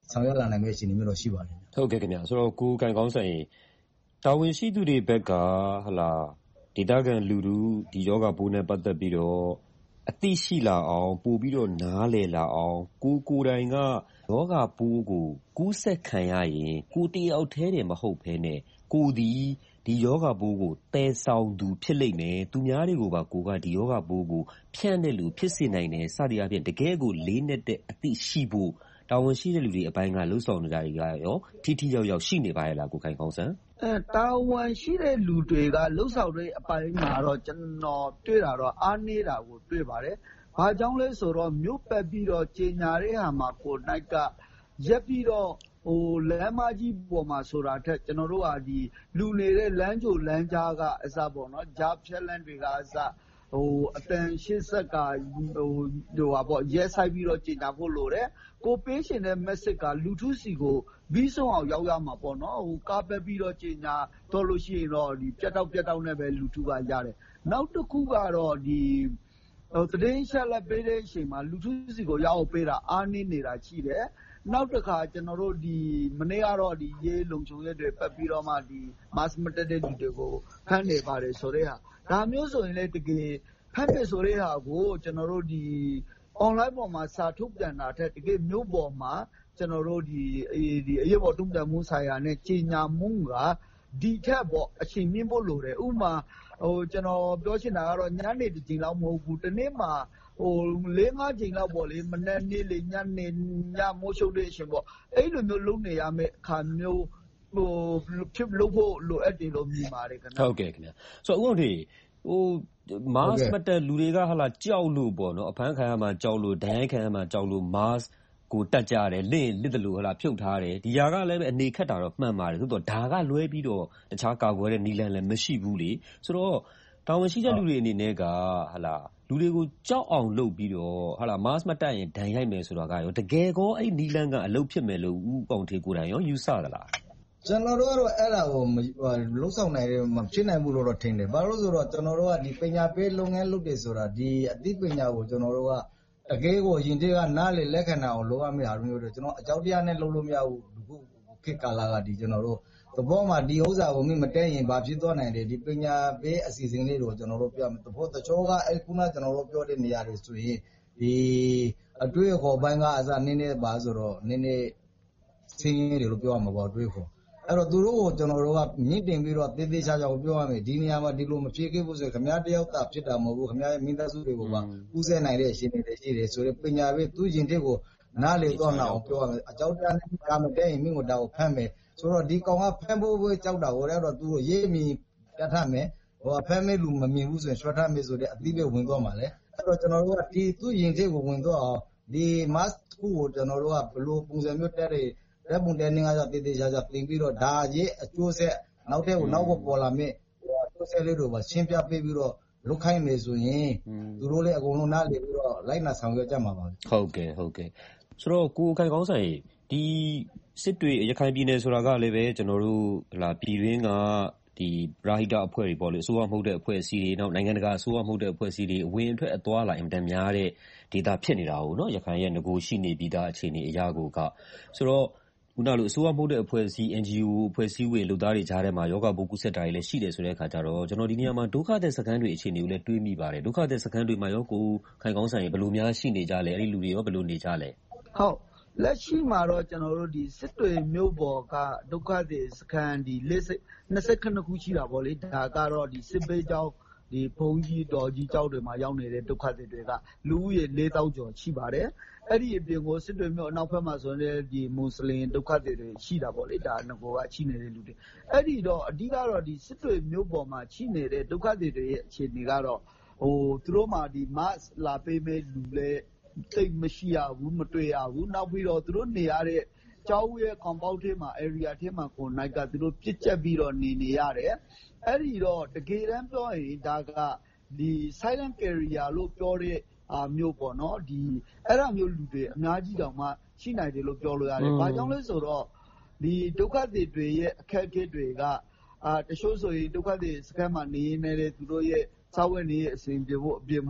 ဆောင်ရွက်လာနိုင်မယ့်အခြေအနေမျိုးတော့ရှိပါတယ်။ဟုတ်ကဲ့ခင်ဗျာဆိုတော့ကိုကန်ကောင်းဆိုင်တာဝန်ရှိသူတွေဘက်ကဟလာဒေတာကန်လူလူဒီယောဂပိုးနဲ့ပတ်သက်ပြီးတော့အသိရှိလာအောင်ပို့ပြီးတော့နားလည်လာအောင်ကိုကိုယ်တိုင်ကယောဂပိုးကိုကူးစက်ခံရရင်ကိုတယောက်တည်းတည်းမဟုတ်ဘဲနဲ့ကိုဒီဒီယောဂပိုးကိုတည်ဆောင်သူဖြစ်လိမ့်မယ်သူများတွေကိုပါကိုကဒီယောဂပိုးကိုဖြန့်တဲ့လူဖြစ်စေနိုင်တယ်စသည်အပြင်တကယ်ကိုလေးနဲ့တဲ့အသိရှိဖို့တာဝန်ရှိတဲ့လူတွေအပိုင်းကလှုပ်ဆောင်နေတာတွေကရောထိထိရောက်ရောက်ရှိနေပါရဲ့လားကိုခိုင်ကောင်းစံအဲတာဝန်ရှိတဲ့လူတွေကလှုပ်ဆောင်တဲ့အပိုင်းမှာတော့ကျွန်တော်တွေ့တာတော့အားနေတာကိုတွေ့ပါတယ်။ဘာကြောင့်လဲဆိုတော့မြို့ပတ်ပြီးတော့ကြေညာတဲ့ဟာမှာကိုနိုင်ကရက်ပြီးတော့ဟိုလမ်းမကြီးပေါ်မှာဆိုတာထက်ကျွန်တော်တို့ကဒီလူနေတဲ့လမ်းကြိုလမ်းကြားကအစပေါ့နော်ဂျားဖြက်လန်းတွေကအစဟိုအတန်ရှစ်ဆက်ကဟိုဟိုပါပေါ့ရဲဆိုင်ပြီးတော့ကြေညာဖို့လိုတယ်ကိုပေးရှင်တဲ့ message ကလူထုစီကိုဘီးဆုံးအောင်ရောက်ရမှာပေါ့နော်ဟိုကားပက်ပြီးတော့ကြေညာတော့လို့ရှိရင်တော့ဒီပြတ်တောက်ပြတ်တောက်နဲ့ပဲလူထုကရတယ်နောက်တစ်ခုကတော့ဒီဟိုတရင်ချက်လက်ပေးတဲ့အချိန်မှာလူထုစီကိုရောက်ပေးတာအားနည်းနေတာရှိတယ်နောက်တစ်ခါကျွန်တော်တို့ဒီမနေ့ကတော့ဒီရေးလုံချုံရက်တွေပတ်ပြီးတော့မှဒီ mass မတက်တဲ့လူတွေကိုဖမ်းနေပါတယ်ဆိုတဲ့ဟာဒါမျိုးဆိုရင်လည်းတကယ်ဖမ်းတယ်ဆိုတဲ့ဟာကိုကျွန်တော်တို့ဒီ online ပေါ်မှာစာထုတ်ပြန်တာထက်တကယ်မျိုးပေါ်မှာကျွန်တော်တို့ဒီဒီအရေးပေါ်တုံ့ပြန်မှုဆိုင်ရာနဲ့ကြီးညာမှုကဒီထက်ပေါ့အချိန်မြင့်ဖို့လိုတယ်ဥပမာဟိုကျွန်တော်ပြောချင်တာကတော့ညနေတစ်ချိန်လောက်မဟုတ်ဘူးတနေ့မှာဟိုလေးငါးချိန်လောက်ပေါ့လေမနေ့နေ့လေညနေညမိုးချုပ်တဲ့အချိန်ပေါ့အဲ့လိုမျိုးလုပ်နေရမယ့်အခါမျိုးဟိုဖြစ်လို့ဖို့လိုအပ်တယ်လို့မြင်ပါတယ်ခင်ဗျဟုတ်ကဲ့ခင်ဗျဆိုတော့ဥပဒေဟို mask မတက်လူတွေကဟာလာကြောက်လို့ပေါ့နော်အဖမ်းခံရမှာကြောက်လို့ဒဏ်ရိုက်ခံရမှာကြောက်လို့ mask ကိုတက်ကြတယ်လင့်လစ်တယ်လို့ဟာလာဖြုတ်ထားတယ်ဒီຢာကလည်းပဲအနေခက်တာတော့မှန်ပါတယ်သို့တော့ဒါကလွဲပြီးတော့တခြားကာကွယ်တဲ့နီလန်လည်းမရှိဘူးလေဆိုတော့တာဝန်ရှိတဲ့လူတွေအနေနဲ့ကဟာလာလူတွေကိုကြောက်အောင်လုပ်ပြီးတော့ဟာလာ mask မတက်ရင်ဒဏ်ရိုက်မယ်ဆိုတော့ကရောတကယ်ကောအဲ့နီလန်ကအလုပ်ဖြစ်မယ်လို့ဦးပေါင်ထေကိုယ်တိုင်ရောယူဆသလားကျွန်တော်တို့ကတော့အဲ့ဒါကိုလှုပ်ဆောင်နိုင်တယ်မဖြစ်နိုင်ဘူးလို့တော့ထင်တယ်ဘာလို့ဆိုတော့ကျွန်တော်တို့ကဒီပညာပေးလုပ်ငန်းလုပ်တယ်ဆိုတာဒီအသိပညာကိုကျွန်တော်တို့ကတကယ်ကိုရင်တွေကနားလေလက်ခံအောင်လုပ်ရမယ့်အားမျိုးတွေကျွန်တော်အကြောက်တရားနဲ့လုပ်လို့မရဘူးခုခေတ်ကာလကဒီကျွန်တော်တို့သဘောမှာဒီဥစ္စာကိုမတက်ရင်ဘာဖြစ်သွားနိုင်တယ်ဒီပညာပေးအစီအစဉ်လေးတွေကိုကျွန်တော်တို့ပြမယ်သဘောတချို့ကအဲ့ခုနကျွန်တော်တို့ပြောတဲ့နေရာတွေဆိုရင်ဒီအတွေ့အခေါ်ပိုင်းကအစနည်းနည်းပါဆိုတော့နည်းနည်းစင်းရည်လို့ပြောရမှာပေါ့အတွေ့အခေါ်အဲ့တော့သူတို့ကိုကျွန်တော်တို့ကမြင့်တင်ပြီးတော့တေးသေးချာချာပြောရမယ်ဒီနေရာမှာဒီလိုမဖြစ်ခဲ့ဘူးဆိုရင်ခင်ဗျားတယောက်သာဖြစ်တာမဟုတ်ဘူးခင်ဗျားရဲ့မိသားစုတွေကိုပါဥစဲနိုင်တဲ့ရှင်တွေရှိတယ်ဆိုတော့ပညာပေးသူရင်တွေကိုနားလေတော့နာအောင်ပြောရမယ်အကြောင်းတရားနဲ့ကာမတဲ့ရင်မင်းကိုဒါကိုဖမ်းမယ်ဆိုတော့ဒီကောင်ကဖမ်းဖို့ပဲကြောက်တာဟိုတော့သူတို့ရေးမိပြတ်ထမယ်ဟိုဖမ်းမဲ့လူမမြင်ဘူးဆိုရင်ဆွတ်ထမယ်ဆိုတဲ့အသီးပဲဝင်သွားမှာလေအဲ့တော့ကျွန်တော်တို့ကဒီသူရင်တွေကိုဝင်သွားအောင်ဒီ mask ကိုကျွန်တော်တို့ကဘလို့ပုံစံမျိုးတက်တဲ့လက်ပုံတဲနေငါကြောင့်တေးသေးချာချာပြင်ပြီးတော့ဒါရဲ့အကျိုးဆက်နောက်ထပ်ကိုနောက်ကိုပေါ်လာမယ့်ဟိုအကျိုးဆက်လေးတွေပါရှင်းပြပေးပြီးတော့လုတ်ခိုင်းမယ်ဆိုရင်သူတို့လည်းအကုန်လုံးနားလည်ပြီးတော့လိုက်နာဆောင်ရွက်ကြမှာပါဟုတ်ကဲ့ဟုတ်ကဲ့ဆိုတော့ကိုခိုင်ကောင်းဆိုင်ဒီစစ်တွေရခိုင်ပြည်နယ်ဆိုတာကလည်းပဲကျွန်တော်တို့လာပြည်တွင်းကဒီပရာဟိတအဖွဲ့တွေပေါ့လေအစိုးရမဟုတ်တဲ့အဖွဲ့အစည်းတွေနောက်နိုင်ငံတကာအစိုးရမဟုတ်တဲ့အဖွဲ့အစည်းတွေအဝင်အထွက်အသွားလာအင်တန်များတဲ့ဒေသဖြစ်နေတာဟုတ်နော်ရခိုင်ရဲ့ငကိုရှိနေပြီးသားအခြေအနေအရာကိုကဆိုတော့ခုနလိုအစိုးရမဟုတ်တဲ့အဖွဲ့အစည်း N G O အဖွဲ့အစည်းတွေလူသားတွေကြားထဲမှာယောဂပိုးကူးစက်တာတွေလည်းရှိတယ်ဆိုတဲ့အခါကျတော့ကျွန်တော်ဒီနေရာမှာဒုက္ခသည်စခန်းတွေအခြေအနေကိုလည်းတွေးမိပါတယ်ဒုက္ခသည်စခန်းတွေမှာရောကိုခိုင်ကောင်းဆိုင်ဘယ်လိုများရှိနေကြလဲအဲ့ဒီလူတွေရောဘယ်လိုနေကြလဲဟုတ်လက်ရှိမှာတော့ကျွန်တော်တို့ဒီစစ်တွေမြို့ပေါ်ကဒုက္ခသည်စခန်းဒီနှစ်ခုခုရှိတာပေါ့လေဒါကတော့ဒီစစ်ပေးကြောင်းဒီဘုံကြီးတော်ကြီးကြောက်တွေမှာရောက်နေတဲ့ဒုက္ခသည်တွေကလူဦးရေလေးသောင်းကျော်ရှိပါတယ်အဲ့ဒီအပြင်ကိုစစ်တွေမြို့အနောက်ဘက်မှာဆိုရင်ဒီမွတ်စလင်ဒုက္ခသည်တွေရှိတာပေါ့လေဒါငကိုကရှိနေတဲ့လူတွေအဲ့ဒီတော့အဓိကတော့ဒီစစ်တွေမြို့ပေါ်မှာရှိနေတဲ့ဒုက္ခသည်တွေရဲ့အခြေအနေကတော့ဟိုသူတို့မှာဒီ mask လာပေးမဲ့လူလဲတိတ်မရှိရဘူးမတွေ့ရဘူးနောက်ပြီးတော့သူတို့နေရတဲ့ကျောင်းရဲ့ compound ထဲမှာ area ထဲမှာကိုနိုင်ကသူတို့ပြစ်ကျက်ပြီးတော့နေနေရတယ်အဲ့ဒီတော့တကယ်တမ်းပြောရင်ဒါကဒီ silent carrier လို့ပြောတဲ့အာမျိုးပေါ့နော်ဒီအဲ့ဒါမျိုးလူတွေအများကြီးတောင်မှရှိနိုင်တယ်လို့ပြောလို့ရတယ်။ဘာကြောင့်လဲဆိုတော့ဒီဒုက္ခသည်တွေရဲ့အခက်အခဲတွေကအာတချို့ဆိုရင်ဒုက္ခသည်စခန်းမှာနေနေတယ်သူတို့ရဲ့စာဝတ်နေအစဉ်ပြေဖို့အပြင်မှာ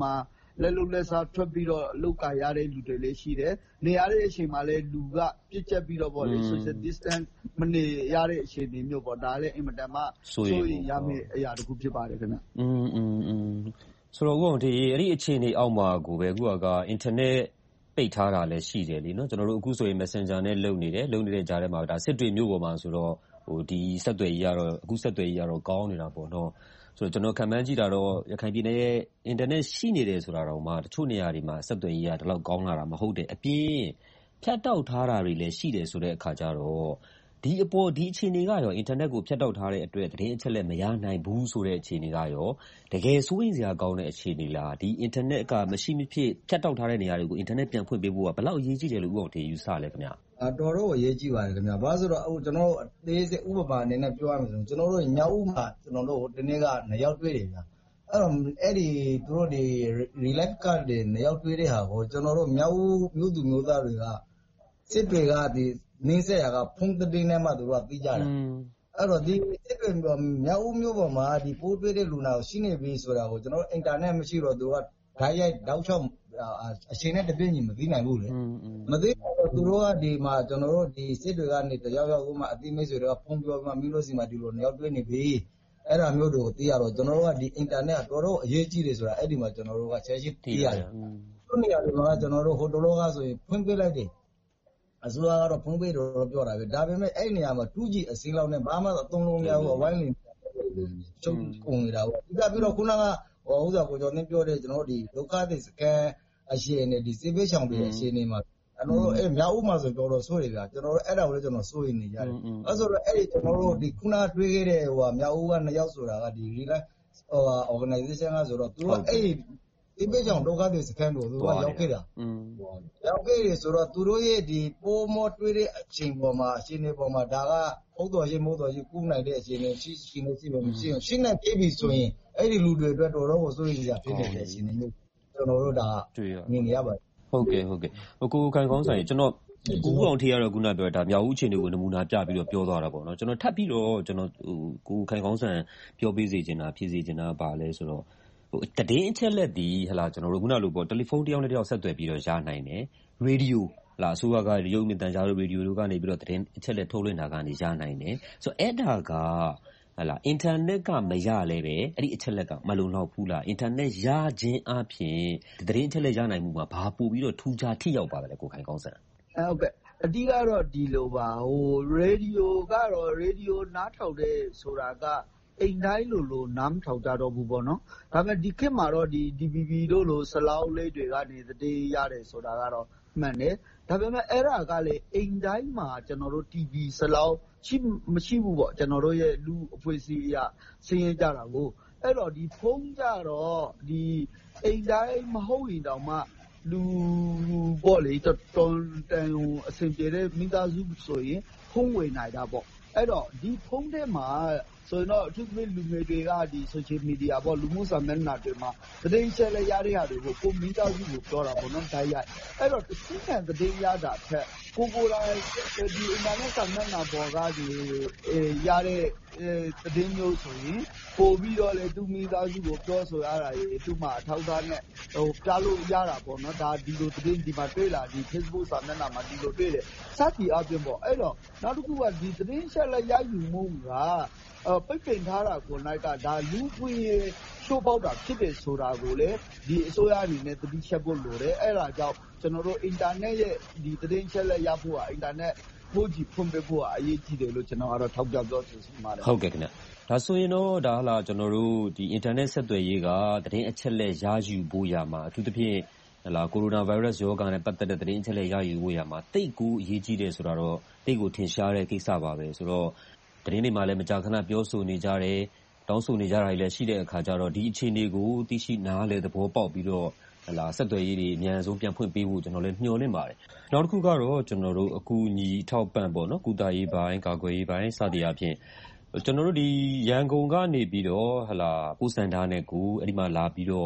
လက်လုံလက်စားထွက်ပြီးတော့လောက်ကာရတဲ့လူတွေလည်းရှိတယ်နေရတဲ့အချိန်မှာလည်းလူကပြစ်ချက်ပြီးတော့ပေါ့လေ social distance မနေရတဲ့အချိန်တွေမျိုးပေါ့ဒါလည်းအင်မတန်မှဆိုရင်ရမယ့်အရာတစ်ခုဖြစ်ပါတယ်ခင်ဗျอืมอืมอืมဆိုတော့ဦးဒီအဲ့ဒီအခြေအနေအောက်မှာကိုပဲအခုကအင်တာနက်ပိတ်ထားတာလည်းရှိတယ်လीเนาะကျွန်တော်တို့အခုဆိုရင် Messenger နဲ့လုံနေတယ်လုံနေတဲ့ကြားထဲမှာဒါစစ်တွေမျိုးပေါ်မှာဆိုတော့ဟိုဒီဆက်သွယ်ရေးကတော့အခုဆက်သွယ်ရေးကတော့ကောင်းနေတာပေါ့เนาะဆိုတော့ကျွန်တော်ခံမှန်းကြည့်တာတော့ရခိုင်ပြည်နယ်ရဲ့အင်တာနက်ရှိနေတယ်ဆိုတာတော့မှတချို့နေရာတွေမှာဆက်သွယ်ရေးကဒီလောက်ကောင်းလာတာမဟုတ်တဲ့အပြင်ဖြတ်တောက်ထားတာတွေလည်းရှိတယ်ဆိုတဲ့အခါကျတော့ဒီအပေါ်ဒီအခြေအနေကရောအင်တာနက်ကိုဖြတ်တောက်ထားတဲ့အတွက်သတင်းအချက်လက်မရနိုင်ဘူးဆိုတဲ့အခြေအနေကရောတကယ်စိုးရိမ်စရာကောင်းတဲ့အခြေအနေလားဒီအင်တာနက်ကမရှိမဖြစ်ဖြတ်တောက်ထားတဲ့နေရာတွေကိုအင်တာနက်ပြန်ဖွင့်ပေးဖို့ကဘယ်လောက်အရေးကြီးတယ်လို့ဥအောင်ထေယူဆလဲခင်ဗျာအတော်တော့အရေးကြီးပါတယ်ခင်ဗျာဘာလို့ဆိုတော့အခုကျွန်တော်တို့အသေးစိတ်ဥပမာအနေနဲ့ပြောရမယ်ဆိုရင်ကျွန်တော်တို့ညောင်ဦးမှာကျွန်တော်တို့ဒီနေ့ကနှစ်ယောက်တွေ့တယ်ဗျာအဲ့တော့အဲ့ဒီသူတို့ဒီ relief card တွေနှစ်ယောက်တွေ့တဲ့ဟာကိုကျွန်တော်တို့မြောက်ဦးမြို့သူမြို့သားတွေကစစ်တွေကဒီနင်းဆက်ရကဖုန်းတင်းနဲ့မှသူတို့ကသိကြတယ်အဲ့တော့ဒီစစ်တွေမြောက်ဦးမြို့ပေါ်မှာဒီပိုးတွေ့တဲ့လူနာကိုရှိနေပြီဆိုတာကိုကျွန်တော်တို့အင်တာနက်မရှိတော့သူကဓာတ်ရိုက်တောက်ချောက်အချိန်နဲ့တပြည့်ညီမသိနိုင်ဘူးလေမသိတော့သူတို့ကဒီမှာကျွန်တော်တို့ဒီစစ်တွေကနေတယောက်ယောက်မှအသိမိတ်ဆွေတွေကဖုန်းပြောပြီးမှမင်းတို့စီမှာဒီလိုနှစ်ယောက်တွေ့နေပြီအဲ့ဒါမျိုးတွေကိုသိရတော့ကျွန်တော်တို့ကဒီအင်တာနက်ကတော်တော်အရေးကြီးတယ်ဆိုတာအဲ့ဒီမှာကျွန်တော်တို့ကချက်ချင်းသိရတယ်သူနေရာတွေမှာကျွန်တော်တို့ဟိုတလောကဆိုရင်ဖွင့်ပေးလိုက်တယ်အစိုးရကတော့ဖုန်းပေးတော့ပြောတာပဲဒါပေမဲ့အဲ့နေရာမှာ two G အစင်းလောက်နဲ့ဘာမှအသုံးလုံးမရဘူးအဝိုင်းလင်ချုပ်ကုန်နေတာပေါ့ဒီကပြီးတော့ခုနကဟိုဥစ္စာကိုကျွန်တော်ပြောတဲ့ကျွန်တော်ဒီဒုက္ခသည်စကန်အရှင်နဲ့ဒီစေဘေးချောင်တွေအရှင်တွေမှာကျွန်တော်တို့အဲ့မြောက်ဦးမှာဆိုတော်တော်ဆိုးတယ်ဗျာကျွန်တော်တို့အဲ့ဒါကိုလည်းကျွန်တော်စိုးရိမ်နေကြတယ်အဲ့ဆိုတော့အဲ့ဒီကျွန်တော်တို့ဒီခုနတွေးခဲ့တဲ့ဟိုမြောက်ဦးကနှစ်ယောက်ဆိုတာကဒီ relax ဟို organization ကဆိုတော့သူကအဲ့ဒီစေဘေးချောင်ဒုက္ခသည်စကန်တို့သူကရောက်ခဲ့တာရောက်ခဲ့တယ်ဆိုတော့သူတို့ရဲ့ဒီပိုးမောတွေးတဲ့အချိန်ပေါ်မှာအရှင်တွေပေါ်မှာဒါကဟုတ်တော်ရေးမို့တော်ရေးကူးနိုင်တဲ့အချိန်တွေရှိရှိနေရှိပဲမရှိရင်ရှင်းနေပြီဆိုရင်အဲ့ဒီလူတွေအတွက်တော်တော်ကိုစိုးရိမ်ကြဖြစ်နေတဲ့အချိန်မျိုးကျွန်တော်တို့ဒါမြင်နေရပါတယ်ဟုတ်ကဲ့ဟုတ်ကဲ့ဟိုကိုခိုင်ကောင်းဆိုင်ကျွန်တော်ကိုဦးအောင်ထေကတော့ခုနပြောတာမြောက်ဦးအခြေအနေကိုနမူနာပြပြီးတော့ပြောသွားတာပေါ့နော်ကျွန်တော်ထပ်ပြီးတော့ကျွန်တော်ဟိုကိုခိုင်ကောင်းဆိုင်ပြောပေးစေချင်တာဖြည့်စေချင်တာပါလဲဆိုတော့ဟိုတည်င်းအချက်လက်ဒီဟလာကျွန်တော်တို့ခုနလိုပေါ့တယ်လီဖုန်းတယောက်နဲ့တယောက်ဆက်သွယ်ပြီးတော့ရနိုင်တယ်ရေဒီယိုလာအစိုးရကရုပ်မြင်သံကြားရေဒီယိုတို့ကနေပြီးတော့တည်င်းအချက်လက်ထုတ်လွှင့်တာကနေရနိုင်တယ်ဆိုတော့အဲ့ဒါကဟလာအင်တာနက်ကမရလဲပဲအဲ့ဒီအချက်လက်ကမလုံလောက်ဘူးလားအင်တာနက်ရခြင်းအပြင်သတင်းအချက်လက်ရနိုင်မှုမှာဘာပို့ပြီးတော့ထူးခြားထိရောက်ပါလဲကိုခိုင်ကောင်းစံဟုတ်ကဲ့အဓိကတော့ဒီလိုပါဟိုရေဒီယိုကတော့ရေဒီယိုနားထောင်တဲ့ဆိုတာကအိမ်တိုင်းလိုလိုနားမထောင်ကြတော့ဘူးပေါ့နော်ဒါပေမဲ့ဒီခေတ်မှာတော့ဒီ D V B တို့လိုစလောက်လေးတွေကနေသတင်းရတယ်ဆိုတာကတော့မှန်တယ်ဒါပေမဲ့အဲ့ဒါကလေအိမ်တိုင်းမှာကျွန်တော်တို့ T V စလောက်ရှိမရှိဘူးပေါ့ကျွန်တော်တို့ရဲ့လူအဖွဲ့အစည်းအရာစင်းရကြတာကိုအဲ့တော့ဒီဖုန်းကြတော့ဒီအိမ်တိုင်းမဟုတ်ရင်တောင်မှလူပေါ့လေတော်တော်တန်အဆင်ပြေတဲ့မိသားစုဆိုရင်ဖုန်းဝင်နိုင်တာပေါ့အဲ့တော့ဒီဖုန်းထဲမှာဆိုတော့အထူးသဖြင့်လူငယ်တွေကဒီ social media ပေါ့လူမှုစာမျက်နှာတွေမှာသတင်းချက်လက်ရတဲ့ဟာတွေကိုကိုမိသားစုကိုပြောတာပေါ့နော်တိုက်ရိုက်အဲ့တော့တစ်ခုခံသတင်းရတာထက်ကိုကိုယ်တိုင်ဒီ internet စာမျက်နှာပေါ်ကဒီရတဲ့သတင်းမျိုးဆိုရင်ပို့ပြီးတော့လေသူမိသားစုကိုပြောဆိုရတာရေသူ့မှာအထောက်အထားနဲ့ဟိုပြလို့ရတာပေါ့နော်ဒါဒီလိုသတင်းဒီမှာတွေ့လာဒီ Facebook စာမျက်နှာမှာဒီလိုတွေ့တယ်စသည်အပြင်ပေါ့အဲ့တော့နောက်တစ်ခုကဒီသတင်းချက်လက်ရယူမှုကအဲပိတ်ပင်ထားတာကိုလိုက်ကဒါလူပွင့်ရှိုးပေါက်တာဖြစ်တယ်ဆိုတာကိုလေဒီအစိုးရအနေနဲ့တတိချက်ဖို့လိုတယ်အဲ့ဒါကြောင့်ကျွန်တော်တို့အင်တာနက်ရဲ့ဒီသတင်းချက်လက်ရဖို့ဟာအင်တာနက်ဖို့ကြီးဖွင့်ပေးဖို့အရေးကြီးတယ်လို့ကျွန်တော်ကတော့ထောက်ပြပြောချင်ပါတယ်ဟုတ်ကဲ့ခင်ဗျဒါဆိုရင်တော့ဒါဟလာကျွန်တော်တို့ဒီအင်တာနက်ဆက်သွယ်ရေးကသတင်းအချက်လက်ရယူဖို့ရမှာအထူးသဖြင့်ဟလာကိုရိုနာဗိုင်းရပ်စ်ရောဂါနဲ့ပတ်သက်တဲ့သတင်းအချက်လက်ရယူဖို့ရမှာတိတ်ကိုအရေးကြီးတယ်ဆိုတာတော့တိတ်ကိုထင်ရှားတဲ့ကိစ္စပါပဲဆိုတော့သတင်းတွေမှာလည်းမကြာခဏပြောဆိုနေကြတယ်တောင်းဆိုနေကြတာလည်းရှိတဲ့အခါကျတော့ဒီအခြေအနေကိုသိရှိနားလည်သဘောပေါက်ပြီးတော့ဟလာဆက်သွယ်ရေးတွေအများဆုံးပြန်ဖွင့်ပေးဖို့ကျွန်တော်လည်းမျှော်လင့်ပါတယ်နောက်တစ်ခုကတော့ကျွန်တော်တို့အခုညီထောက်ပံ့ပေါ့နော်ကုသရေးပိုင်းကာကွယ်ရေးပိုင်းစသည်အပြင်ကျွန်တော်တို့ဒီရန်ကုန်ကနေပြီးတော့ဟလာပို့စံထားနဲ့ကိုအဲ့ဒီမှာလာပြီးတော့ဟ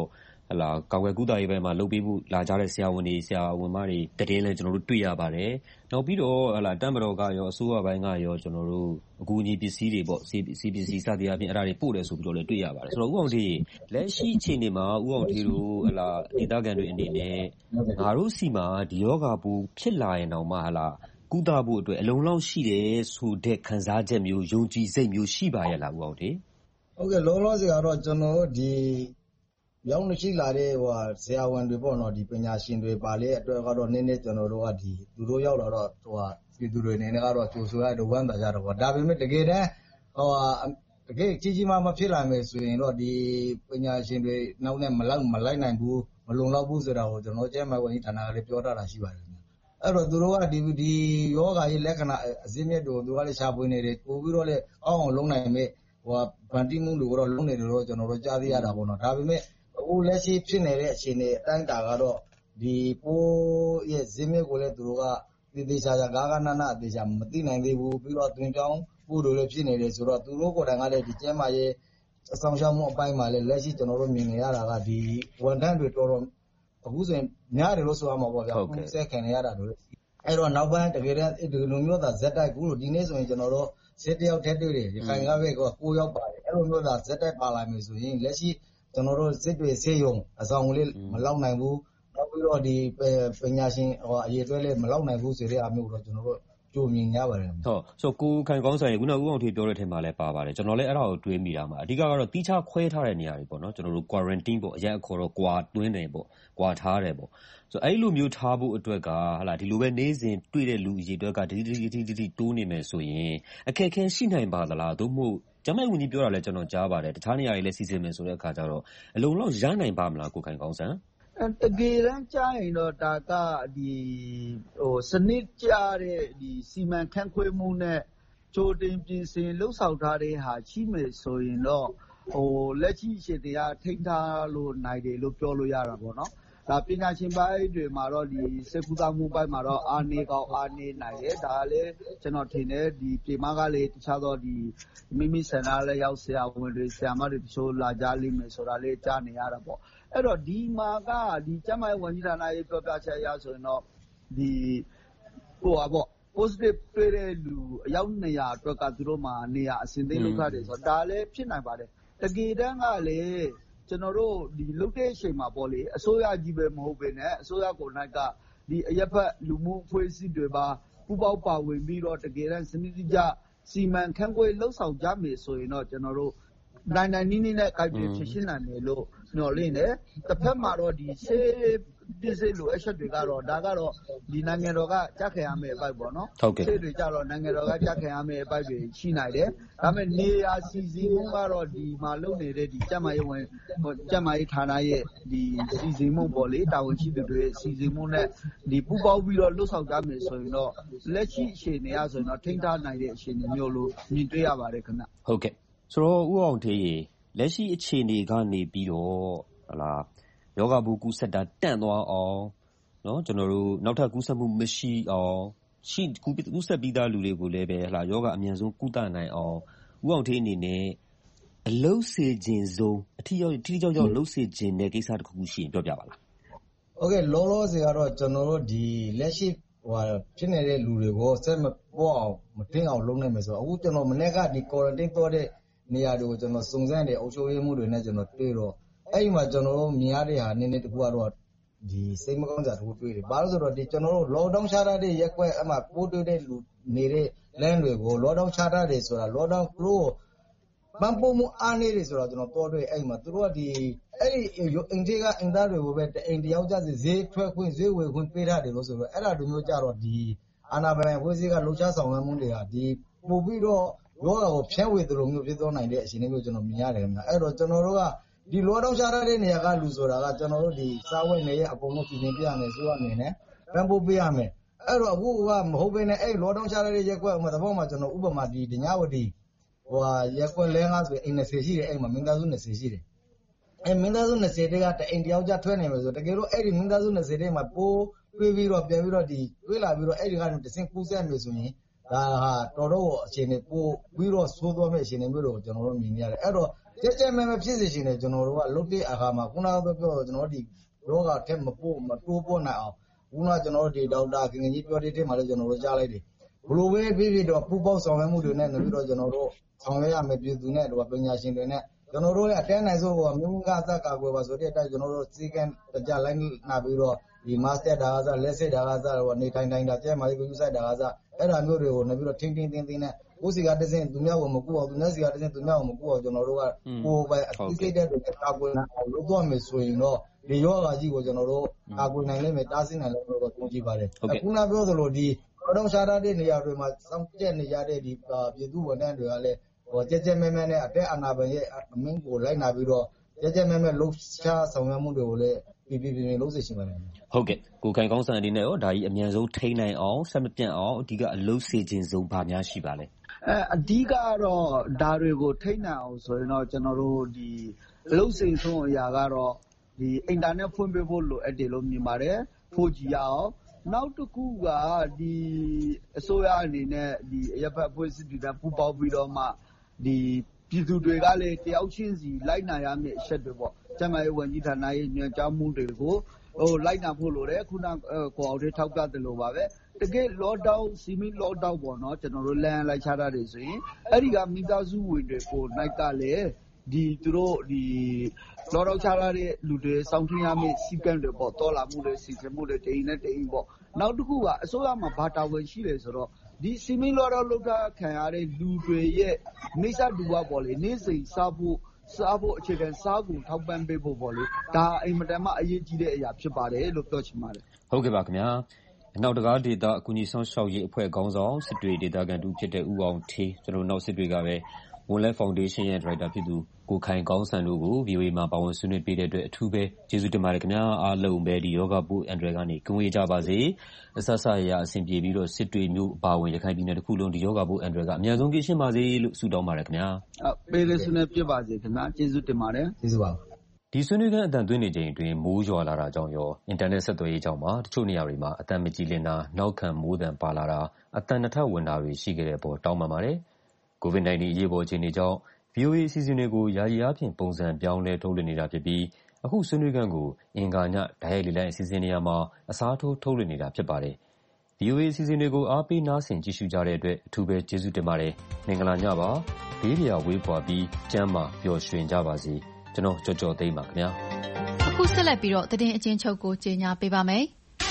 ဟလာကာကွယ်ကုသရေးဘက်မှာလုပ်ပေးဖို့လာကြတဲ့ဆရာဝန်တွေဆရာဝန်မတွေတည်င်းလဲကျွန်တော်တို့တွေ့ရပါတယ်နောက်ပြီးတော့ဟလာတမ်မတော်ကရောအစိုးရပိုင်းကရောကျွန်တော်တို့အကူအညီပစ္စည်းတွေပေါ့စီပစ္စည်းစသည်အပြင်အဲ့ဒါတွေပို့တယ်ဆိုပြီးတော့လည်းတွေ့ရပါတယ်ဆိုတော့ဥအောင်ထေးလက်ရှိအချိန်တွေမှာဥအောင်ထေးတို့ဟလာဒေသခံတွေအနေနဲ့ငါတို့စီမှာဒီယောဂပူဖြစ်လာရင်တော့မှဟလာကုသဖို့အတွက်အလုံးလောက်ရှိတယ်ဆိုတဲ့ခံစားချက်မျိုးယုံကြည်စိတ်မျိုးရှိပါရဲ့လားဥအောင်ထေးဟုတ်ကဲ့လောလောဆယ်ကတော့ကျွန်တော်တို့ဒီရောက်နေရှိလာတဲ့ဟိုဆရာဝန်တွေပေါ့နော်ဒီပညာရှင်တွေပါလေအတွက်ကတော့နည်းနည်းကျွန်တော်တို့ကဒီသူတို့ရောက်လာတော့ဟိုပြည်သူတွေနေနေကတော့ကြိုဆိုရတော့ဝမ်းသာကြတော့ပေါ့ဒါပေမဲ့တကယ်တမ်းဟိုတကယ်ကြီးကြီးမားမားဖြစ်လာမယ်ဆိုရင်တော့ဒီပညာရှင်တွေနောက်နဲ့မလောက်မလိုက်နိုင်ဘူးမလုံလောက်ဘူးဆိုတာကိုကျွန်တော်ကျဲမှာဝန်ကြီးဌာနကလည်းပြောထားတာရှိပါတယ်အဲ့တော့သူတို့ကဒီဒီယောဂရဲ့လက္ခဏာအစင်းမြတ်တို့သူကလည်းရှာဖွေနေတယ်ပို့ပြီးတော့လည်းအောင်းအောင်လုံးနိုင်မယ်ဟိုဗန်တီမှုတို့ကတော့လုံးနေတယ်တော့ကျွန်တော်တို့ကြားသိရတာပေါ့နော်ဒါပေမဲ့အခုလက်ရှိဖြစ်နေတဲ့အခြေအနေအတိုင်းတာကတော့ဒီပိုးရဲ့ဇင်းမြစ်ကိုလည်းသူတို့ကတည်တည်ချာချာဂါဂနာနာအသေးချာမသိနိုင်သေးဘူးပြီးတော့တွင်ကြောင်းပိုးတို့လည်းဖြစ်နေတယ်ဆိုတော့သူတို့ကိုယ်တိုင်ကလည်းဒီကျဲမှာရဲ့အဆောင်ရှောက်မှုအပိုင်းမှာလည်းလက်ရှိကျွန်တော်တို့မြင်နေရတာကဒီဝန်ထမ်းတွေတော်တော်အခုဆိုရင်များတယ်လို့ဆိုရမှာပေါ့ဗျာအခုဆက်ခံနေရတာတို့အဲ့တော့နောက်ပိုင်းတကယ်တမ်းဒီလိုမျိုးသာဇက်တိုက်ကူလို့ဒီနေ့ဆိုရင်ကျွန်တော်တို့စစ်တယောက်ထက်တွေ့တယ်ရခိုင်ကဘက်ကကိုရောက်ပါတယ်အဲ့လိုမျိုးသာဇက်တိုက်ပါလာမယ်ဆိုရင်လက်ရှိကျွန်တော်တို့စစ်တွေဆေးရုံအဆောင်လေးမလောက်နိုင်ဘူးနောက်ပြီးတော့ဒီပညာရှင်ဟိုအရေးအတွက်လည်းမလောက်နိုင်ဘူးဆိုတဲ့အမျိုးတော့ကျွန်တော်တို့ကြိုမြင်ရပါတယ်ဟုတ်ဆိုကိုခိုင်ကောင်းဆိုင်ခုနကဦးအောင်ထေးပြောတဲ့ထဲမှာလည်းပါပါတယ်ကျွန်တော်လည်းအဲ့ဒါကိုတွေးမိတာမှာအဓိကကတော့တိကျခွဲထားတဲ့နေရာတွေပေါ့နော်ကျွန်တော်တို့ quarantine ပေါ့အရက်အခေါ်တော့ quar တွင်းတယ်ပေါ့ကွာထားတယ်ပေါ့ဆိုအဲ့လိုမျိုးထားဖို့အတွက်ကဟာလာဒီလိုပဲနေစဉ်တွေ့တဲ့လူအရေးအတွက်ကဒီဒီဒီဒီဒီတိုးနေမယ်ဆိုရင်အခက်အခဲရှိနိုင်ပါသလားသို့မဟုတ်ကျမဝန်ကြီးပြောတာလည်းကျွန်တော်ကြားပါတယ်တခြားနေရာတွေလည်းစီစဉ်မယ်ဆိုတဲ့အခါကျတော့အလုံးလောက်ရနိုင်ပါမလားကိုခိုင်ကောင်းဆန်တကယ်တမ်းကြားရင်တော့ဒါကဒီဟိုစနစ်ကြတဲ့ဒီစီမံခန့်ခွဲမှုနဲ့ကြိုတင်ပြင်ဆင်လှုပ်ဆောင်ထားတဲ့ဟာရှိမယ်ဆိုရင်တော့ဟိုလက်ရှိရှင်တရားထိန်းထားလို့နိုင်တယ်လို့ပြောလို့ရတာပေါ့နော်ဒါပညာရှင်ပိုင်းတွေမှာတော့ဒီစေကူတာမှုပိုင်းမှာတော့အာနေကောင်းအာနေနိုင်တယ်ဒါလည်းကျွန်တော်ထင်တယ်ဒီပြည်မကလည်းတခြားသောဒီမိမိဆန္ဒလည်းရောက်ဆရာဝန်တွေဆရာမတွေတချို့လာကြလိမ့်မယ်ဆိုတာလည်းကြားနေရတာပေါ့အဲ့တော့ဒီမှာကဒီကျမရဲ့ဝန်ကြီးဌာနရဲ့ပြောပြချက်အရဆိုရင်တော့ဒီဟိုပါပေါ့ positive တွေ့တဲ့လူအယောက်နှစ်ရာအတွက်ကသူတို့မှာနေရာအစင်းသိလောက်ထားတယ်ဆိုတော့ဒါလည်းဖြစ်နိုင်ပါတယ်တကယ်တမ်းကလည်းကျွန်တော်တို့ဒီလုတ်တဲ့အချိန်မှာပေါ့လေအစိုးရကြီးပဲမဟုတ်ပဲနဲ့အစိုးရကိုယ်၌ကဒီအရက်ဖက်လူမှုအဖွဲ့အစည်းတွေပါပူးပေါင်းပါဝင်ပြီးတော့တကယ်တမ်းစနစ်တကျစီမံခန့်ခွဲလှုပ်ဆောင်ကြမယ်ဆိုရင်တော့ကျွန်တော်တို့နိုင်နိုင်နီးနီးနဲ့ကြိုက်ပြီးဖြစ်ရှင်းနိုင်တယ်လို့ညှော်လင့်တယ်တစ်ဖက်မှာတော့ဒီရှေးဒီစေလိုအချက်တွေကတော့ဒါကတော့ဒီနိုင်ငံတော်ကကြားခံရမယ့်အပိုက်ပေါ့နော်ရှေးတွေကြတော့နိုင်ငံတော်ကကြားခံရမယ့်အပိုက်တွေရှိနိုင်တယ်ဒါပေမဲ့နေရာစီစီမှုကတော့ဒီမှာလုပ်နေတဲ့ဒီကျမရေးဝင်ကျမရေးဌာနရဲ့ဒီစီစီမှုပေါ့လေတာဝန်ရှိသူတွေစီစီမှုနဲ့ဒီပူပေါင်းပြီးတော့လှုပ်ဆောင်ကြမယ်ဆိုရင်တော့လက်ရှိအခြေအနေအရဆိုရင်တော့ထိန်းထားနိုင်တဲ့အခြေအနေမျိုးလို့မြင်တွေ့ရပါတယ်ခင်ဗျဟုတ်ကဲ့ဆိုတော့ဦးအောင်ထေးရေလက်ရှိအခြေအနေကနေပြီးတော့ဟလာယောဂဘူကူးဆက်တာတန့်သွားအောင်เนาะကျွန်တော်တို့နောက်ထပ်ကူးဆက်မှုမရှိအောင်ရှိကူးဆက်ပြီးသားလူတွေကိုလည်းပဲဟလာယောဂအမြန်ဆုံးကုသနိုင်အောင်ဦးအောင်ထေးအနေနဲ့အလုံးစေခြင်းဆုံးအထီးရောက်ထီးကြောက်ကြောက်လုံးစေခြင်းတဲ့ကိစ္စတစ်ခုခုရှိရင်ပြောပြပါလားဟုတ်ကဲ့လောလောဆယ်ကတော့ကျွန်တော်တို့ဒီလက်ရှိဟိုဖြစ်နေတဲ့လူတွေကိုဆက်မပေါ်အောင်မတင်အောင်လုပ်နိုင်မယ်ဆိုတော့အခုကျွန်တော်မနေ့ကဒီ quarantine တော့တဲ့နေရာတွေကိုကျွန်တော်စုံစမ်းတဲ့အုပ်ချုပ်ရေးမှုတွေနဲ့ကျွန်တော်တွေ့တော့အဲ့ဒီမှာကျွန်တော်တို့မြင်ရတဲ့ဟာနည်းနည်းတခုကတော့ဒီစိတ်မကောင်းစရာတခုတွေ့တယ်။ဘာလို့ဆိုတော့ဒီကျွန်တော်တို့ lockdown ချထားတဲ့ရက်ကွက်အမှပိုးတွေ့တဲ့လူနေတဲ့လမ်းတွေကို lockdown ချထားတယ်ဆိုတာ lockdown ကိုပန်းပုံမှုအားနေတယ်ဆိုတော့ကျွန်တော်တော်တွေ့အဲ့မှာသူတို့ကဒီအဲ့ဒီအင်ဂျီကအင်သားတွေကိုပဲအိမ်တယောက်ကြစီဈေးထွက်ခွင့်ဈေးဝယ်ခွင့်ပေးထားတယ်လို့ဆိုတော့အဲ့ဒါတို့မျိုးကြတော့ဒီအာနာပိုင်ဝေးစီကလှုပ်ရှားဆောင်ရွက်မှုတွေကဒီပို့ပြီးတော့ရောဂါကိုဖျက်ဝေသလိုမျိုးဖြစ်သွားနိုင်တဲ့အခြေအနေမျိုးကျွန်တော်မြင်ရတယ်ခင်ဗျအဲ့တော့ကျွန်တော်တို့ကဒီလောတော့ရှားတဲ့နေရာကလူဆိုတာကကျွန်တော်တို့ဒီစားဝတ်နေရအကုန်လုံးပြင်ပြရမယ်ဆိုရအနေနဲ့ပန်းပို့ပေးရမယ်အဲ့တော့အခုကမဟုတ်ဘဲနဲ့အဲ့လောတော့ရှားတဲ့ရက်ကွက်မှာတဘောမှာကျွန်တော်ဥပမာဒီဒညဝတီဟိုရက်ကွက်လဲငါဆိုအိမ်နှစ်ဆယ်ရှိတယ်အဲ့မှာမင်းသားစုနှစ်ဆယ်ရှိတယ်အဲ့မင်းသားစုနှစ်ဆယ်တက်ကတအိမ်တယောက်ကြထွက်နေမယ်ဆိုတကယ်လို့အဲ့ဒီမင်းသားစုနှစ်ဆယ်တက်မှာပိုးတွေးပြီးတော့ပြန်ပြီးတော့ဒီတွေးလာပြီးတော့အဲ့ဒီကနေတစင်ကူးဆက်မယ်ဆိုရင်ဒါဟာတော်တော့အခြေအနေပိုပြီးတော့ဆိုးသွားမယ့်အခြေအနေမျိုးလို့ကျွန်တော်တို့မြင်ရတယ်အဲ့တော့ကြက်ကြက်မဲမဲဖြစ်စေချင်တယ်ကျွန်တော်တို့ကလုတ်တဲ့အခါမှာခုနကပြောကျွန်တော်ဒီလောကထက်မပို့မတိုးပေါ်နိုင်အောင်ခုနကျွန်တော်တို့ဒီဒေါက်တာခင်ခင်ကြီးပြောတဲ့ထဲမှာလည်းကျွန်တော်တို့ကြားလိုက်တယ်ဘလိုပဲဖြစ်ဖြစ်တော့ပူပေါင်းဆောင်ရွက်မှုတွေနဲ့ပြီးတော့ကျွန်တော်တို့ဆောင်ရွက်ရမယ်ပြည်သူနဲ့တော့ပညာရှင်တွေနဲ့ကျွန်တော်တို့လည်းအတန်းနိုင်ဆုံးကမြို့ကသက်ကာကွယ်ပါဆိုတဲ့အတိုင်းကျွန်တော်တို့စီကံတကြလိုက်နာပြီးတော့ဒီ master ဒါကစားလက်စစ်ဒါကစားတော့နေထိုင်တိုင်းတာကျဲမှာယူဆိုင်ဒါကစားအဲ့ဒါမျိုးတွေကိုနေပြီးတော့ထင်းထင်းတင်းတင်းနဲ့ကိုယ်စီကတစင်းသူများကိုမကူအောင်သူများစီကတစင်းသူများကိုမကူအောင်ကျွန်တော်တို့ကကိုယ်ပဲအသိစိတ်တဲ့တွေကာကွယ်နိုင်အောင်လုပ်တော့မယ်ဆိုရင်တော့ဒီရောဂါကြီးကိုကျွန်တော်တို့ကာကွယ်နိုင်လိမ့်မယ်တားဆီးနိုင်လိမ့်မယ်လို့ပြောကြည့်ပါတယ်အခုနပြောသလိုဒီတော်ရှားတဲ့နေရာတွေမှာစောင့်ကြက်နေရတဲ့ဒီပြည်သူဝန်ထမ်းတွေကလည်းဟိုကြက်ကြက်မဲမဲနဲ့အတက်အာဏာပိုင်ရဲ့အမင်းကိုလိုက်နာပြီးတော့ကြက်ကြက်မဲမဲလှုပ်ရှားဆောင်ရွက်မှုတွေကိုလည်းပြပြပြပြလုပ်စေချင်ပါတယ်ဟုတ်ကဲ့ကိုခိုင်ကောင်းစံအနေနဲ့ရောဒါကြီးအမြန်ဆုံးထိန်းနိုင်အောင်ဆက်မပြတ်အောင်အဓိကအလုပ်စေခြင်းဆုံးဘာများရှိပါလဲအဲအဓိကတော့ဒါတွေကိုထိန်းနိုင်အောင်ဆိုရင်တော့ကျွန်တော်တို့ဒီအလုပ်စေဆုံးအရာကတော့ဒီအင်တာနက်ဖွင့်ပေးဖို့လိုအပ်တယ်လို့မြင်ပါတယ် four G ရအောင်နောက်တစ်ခုကဒီအစိုးရအနေနဲ့ဒီအရပ်ဘက်အဖွဲ့အစည်းတွေပူးပေါင်းပြီးတော့မှဒီပြည်သူတွေကလည်းတယောက်ချင်းစီလိုက်နာရမယ့်အချက်တွေပေါ့ကျန်းမာရေးဝန်ကြီးဌာနရဲ့ညွှန်ကြားမှုတွေကိုဟိုလိုက်နာဖို့လိုတယ်ခုနကိုအောင်တွေထောက်ပြတယ်လို့ပါပဲတကယ် lockdown စီမီ lockdown ပေါ့နော်ကျွန်တော်တို့လမ်းလိုက်ချတာတွေဆိုရင်အဲ့ဒီကမိသားစုဝင်တွေကိုနိုင်ကလည်းဒီသူတို့ဒီလော်တော့ချလာတဲ့လူတွေစောင့်ထင်းရမယ့်စီကံတွေပေါ့တော်လာမှုတွေစီစဉ်မှုတွေတိန်နဲ့တိန်ပေါ့နောက်တစ်ခုကအစိုးရမှာဘာတာဝန်ရှိလဲဆိုတော့ဒီစီမီလော်တော့လောက်တာခံရတဲ့လူတွေရဲ့မိစ္ဆာဒူဝပေါ့လေနေစိန်စားဖို့စားဖို့အခြေခံစားကုန်ထောက်ပံ့ပေးဖို့ပေါ့လေဒါအိမ်မတန်မှအရေးကြီးတဲ့အရာဖြစ်ပါတယ်လို့ပြောချင်ပါတယ်ဟုတ်ကဲ့ပါခင်ဗျာအနောက်တကားဒေတာအကူအညီဆောင်ရှောက်ရေးအဖွဲ့ခေါင်းဆောင်စစ်တွေဒေတာကန်တူဖြစ်တဲ့ဦးအောင်ထေးကျွန်တော်နောက်စစ်တွေကပဲဝန်လဲဖောင်ဒေးရှင်းရဲ့ဒါရိုက်တာဖြစ်သူကိုခိုင်ကောင်းစံတို့ကို ဗီအိုအေ မှာပါဝင်ဆွေးနွေးပေးတဲ့အတွက်အထူးပဲကျေးဇူးတင်ပါတယ်ခင်ဗျာအားလုံးပဲဒီယောဂပိုးအန်ဒရယ်ကနေကင်းဝေးကြပါစေအဆဆရအဆင်ပြေပြီးတော့စစ်တွေမျိုးအပါဝင်ရခိုင်ပြည်နယ်တစ်ခုလုံးဒီယောဂပိုးအန်ဒရယ်ကအများဆုံးကင်းရှင်းပါစေလို့ဆုတောင်းပါတယ်ခင်ဗျာပေးရဆွေးနွေးပြပါစေခင်ဗျာကျေးဇူးတင်ပါတယ်ကျေးဇူးပါဒီဆွေးနွေးခန်းအတန်သွင်းနေချိန်အတွင်းမိုးရွာလာတာကြောင့်ရောအင်တာနက်ဆက်သွယ်ရေးကြောင့်ပါတချို့နေရာတွေမှာအတန်မကြည်လင်တာနောက်ခံမိုးတံပါလာတာအတန်နှစ်ထပ်ဝင်တာတွေရှိခဲ့တဲ့ပေါ်တောင်းပန်ပါတယ်ကိုဗစ် nineteen အရေးပေါ်အခြေအနေကြောင့် ဗီအိုအေ အစီအစဉ်တွေကိုယာယီအားဖြင့်ပုံစံပြောင်းလဲထုတ်လွှင့်နေတာဖြစ်ပြီးအခုဆွေးနွေးခန်းကိုအင်္ဂါညဓာတ်ရိုက်လေလံအစီအစဉ်နေရာမှာအစားထိုးထုတ်လွှင့်နေတာဖြစ်ပါတယ်။ ဗီအိုအေ အစီအစဉ်တွေကိုအားပေးနားဆင်ကြည့်ရှုကြတဲ့အတွက်အထူးပဲကျေးဇူးတင်ပါတယ်။မင်္ဂလာညပါ။ဘေးပြာဝေးပွားပြီးကျန်းမာပျော်ရွှင်ကြပါစေ။ကျွန်တော်ကြော်ကြော်သိမ်းပါခင်ဗျာ။အခုဆက်လက်ပြီးတော့သတင်းအချင်းချုပ်ကိုကြေညာပေးပါမယ်။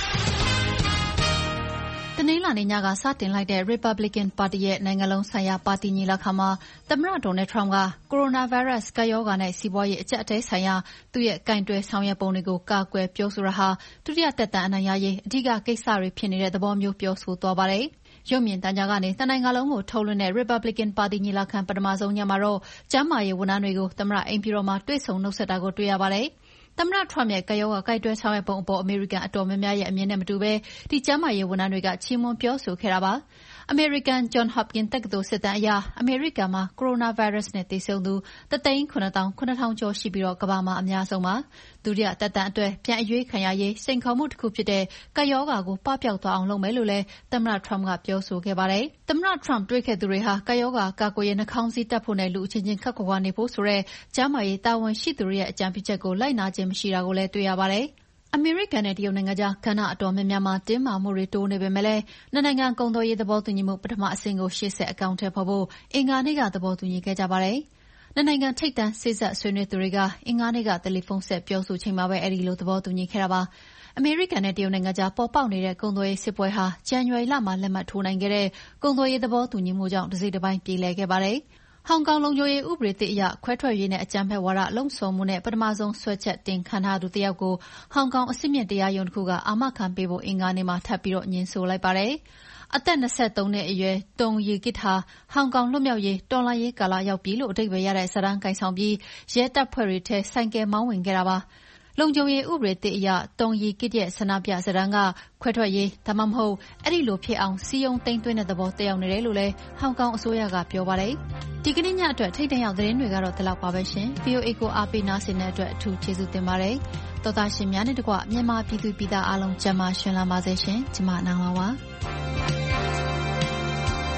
တနင်္လာနေ့ညကစတင်လိုက်တဲ့ Republican ပါတီရဲ့နိုင်ငံလုံးဆိုင်ရာပါတီညီလာခံမှာသမ္မတ Donald Trump ကကိုရိုနာဗိုင်းရပ်စ်ကပ်ရောဂါနဲ့စီးပွားရေးအကျပ်အတည်းဆိုင်ရာသူ့ရဲ့ကိုင်တွယ်ဆောင်ရွက်ပုံတွေကိုကာကွယ်ပြောဆိုတာဟာဒုတိယသက်တမ်းအနိုင်ရရေးအဓိကကိစ္စတွေဖြစ်နေတဲ့သဘောမျိုးပြောဆိုသွားပါတယ်။ရုပ်မြင်သံကြားကနေတနိုင်ငံလုံးကိုထုတ်လွှင့်တဲ့ Republican ပါတီညီလာခံပထမဆုံးညမှာတော့ကျန်းမာရေးဝန်ထမ်းတွေကိုသမ္မတအိမ်ဖြူတော်မှာတွေ့ဆုံနှုတ်ဆက်တာကိုတွေ့ရပါတယ်။သမ္မတ Trump ရဲ့ကပ်ရောဂါကိုင်တွယ်ဆောင်ရွက်ပုံအပေါ်အမေရိကန်အတော်များများရဲ့အမြင်နဲ့မတူဘဲဒီကျန်းမာရေးဝန်ထမ်းတွေကချီးမွမ်းပြောဆိုခဲ့တာပါ။အမေရိကန် Johns Hopkins တက္ကသိုလ်စစ်တမ်းအရအမေရိကန်မှာကိုရိုနာဗိုင်းရပ်စ်နဲ့သေဆုံးသူတစ်သိန်းခုနှစ်သောင်းခုနှစ်ထောင်ကျော်ရှိပြီးတော့ကမ္ဘာမှာအများဆုံးပါ။ဒုတိယသက်တမ်းအတွက်ပြန်အရွေးခံရရေးစိန်ခေါ်မှုတစ်ခုဖြစ်တဲ့ကပ်ရောဂါကိုပပျောက်သွားအောင်လုပ်မယ်လို့လည်းသမ္မတ Trump ကပြောဆိုခဲ့ပါတယ်။သမ္မတ Trump တွေ့ခဲ့သူတွေဟာကပ်ရောဂါကာကွယ်ရေးနှာခေါင်းစည်းတပ်ဖို့နဲ့လူအချင်းချင်းခပ်ခွာခွာနေဖို့ဆိုတဲ့ကျန်းမာရေးတာဝန်ရှိသူတွေရဲ့အကြံပြုချက်ကိုလိုက်နာခြင်းမရှိတာကိုလည်းတွေ့ရပါတယ်။အမေရိကန်နဲ့တရုတ်နိုင်ငံကြားကဏ္ဍအတော်များများမှာတင်းမာမှုတွေတိုးနေပေမဲ့လည်းနှစ်နိုင်ငံကုန်သွယ်ရေးသဘောတူညီမှုပထမအဆင့်ကိုရှေ့ဆက်အကောင့်ထဲပေါ်ဖို့အင်္ဂါနေ့ကသဘောတူညီခဲ့ကြပါတယ်။နှစ်နိုင်ငံထိပ်တန်းစေ့စပ်ဆွေးနွေးသူတွေကအင်္ဂါနေ့ကတယ်လီဖုန်းဆက်ပြောဆိုချိန်မှာပဲအဲဒီလိုသဘောတူညီခဲ့တာပါ။အမေရိကန်နဲ့တရုတ်နိုင်ငံကြားပေါ်ပေါက်နေတဲ့ကုန်သွယ်ရေးစစ်ပွဲဟာဇန်နဝါရီလမှာလက်မှတ်ထိုးနိုင်ခဲ့တဲ့ကုန်သွယ်ရေးသဘောတူညီမှုကြောင့်တစ်စိတ်တစ်ပိုင်းပြေလည်ခဲ့ပါတယ်။ဟောင်ကောင်လုံခြုံရေးဥပဒေသစ်အရခွဲထွက်ရေးနဲ့အကြမ်းဖက်ဝါဒလှုံ့ဆော်မှုနဲ့ပထမဆုံးဆွဲချက်တင်ခံထားသူတစ်ယောက်ကိုဟောင်ကောင်အဆင့်မြင့်တရားရုံးတစ်ခုကအာမခံပေးဖို့အင်္ဂါနေ့မှာထပ်ပြီးငြင်းဆိုလိုက်ပါတယ်။အသက်၂၃နှစ်အရွယ်တုံရီကစ်ဟာဟောင်ကောင်လွတ်မြောက်ရေးတော်လှန်ရေးကာလရောက်ပြီလို့အဓိပ္ပါယ်ရတဲ့စာတမ်းကိုင်ဆောင်ပြီးရဲတပ်ဖွဲ့တွေထဲဆိုင်ကယ်မောင်းဝင်ခဲ့တာပါ။လုံခြုံရေးဥပဒေသစ်အရတုံရီကစ်ရဲ့ဆန္ဒပြစာတမ်းကခွဲထွက်ရေးဒါမှမဟုတ်အဲ့ဒီလိုဖြစ်အောင်စီယုံသိမ်းသွင်းတဲ့သဘောတက်ရောက်နေတယ်လို့လည်းဟောင်ကောင်အစိုးရကပြောပါတယ်။ဒီကနေ့ညအတွက်ထိတ်တန့်ရောက်သတင်းတွေကတော့ဒီလောက်ပါပဲရှင်။ဗီအိုအေကိုအားပေးနားဆင်တဲ့အတွက်အထူးကျေးဇူးတင်ပါတယ်။သောသားရှင်များနဲ့တကွမြန်မာပြည်သူပြည်သားအားလုံးကျန်းမာရှင်လန်းပါစေရှင်။ကျွန်မနောင်ပါပါ။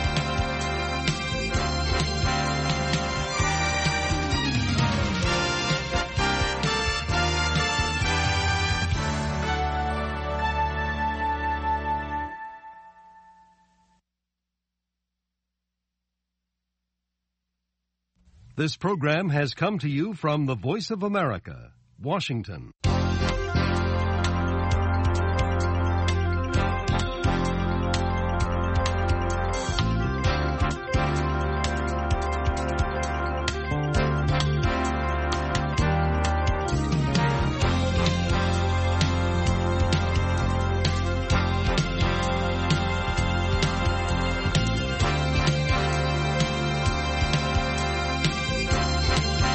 This program has come to you from the Voice of America, Washington.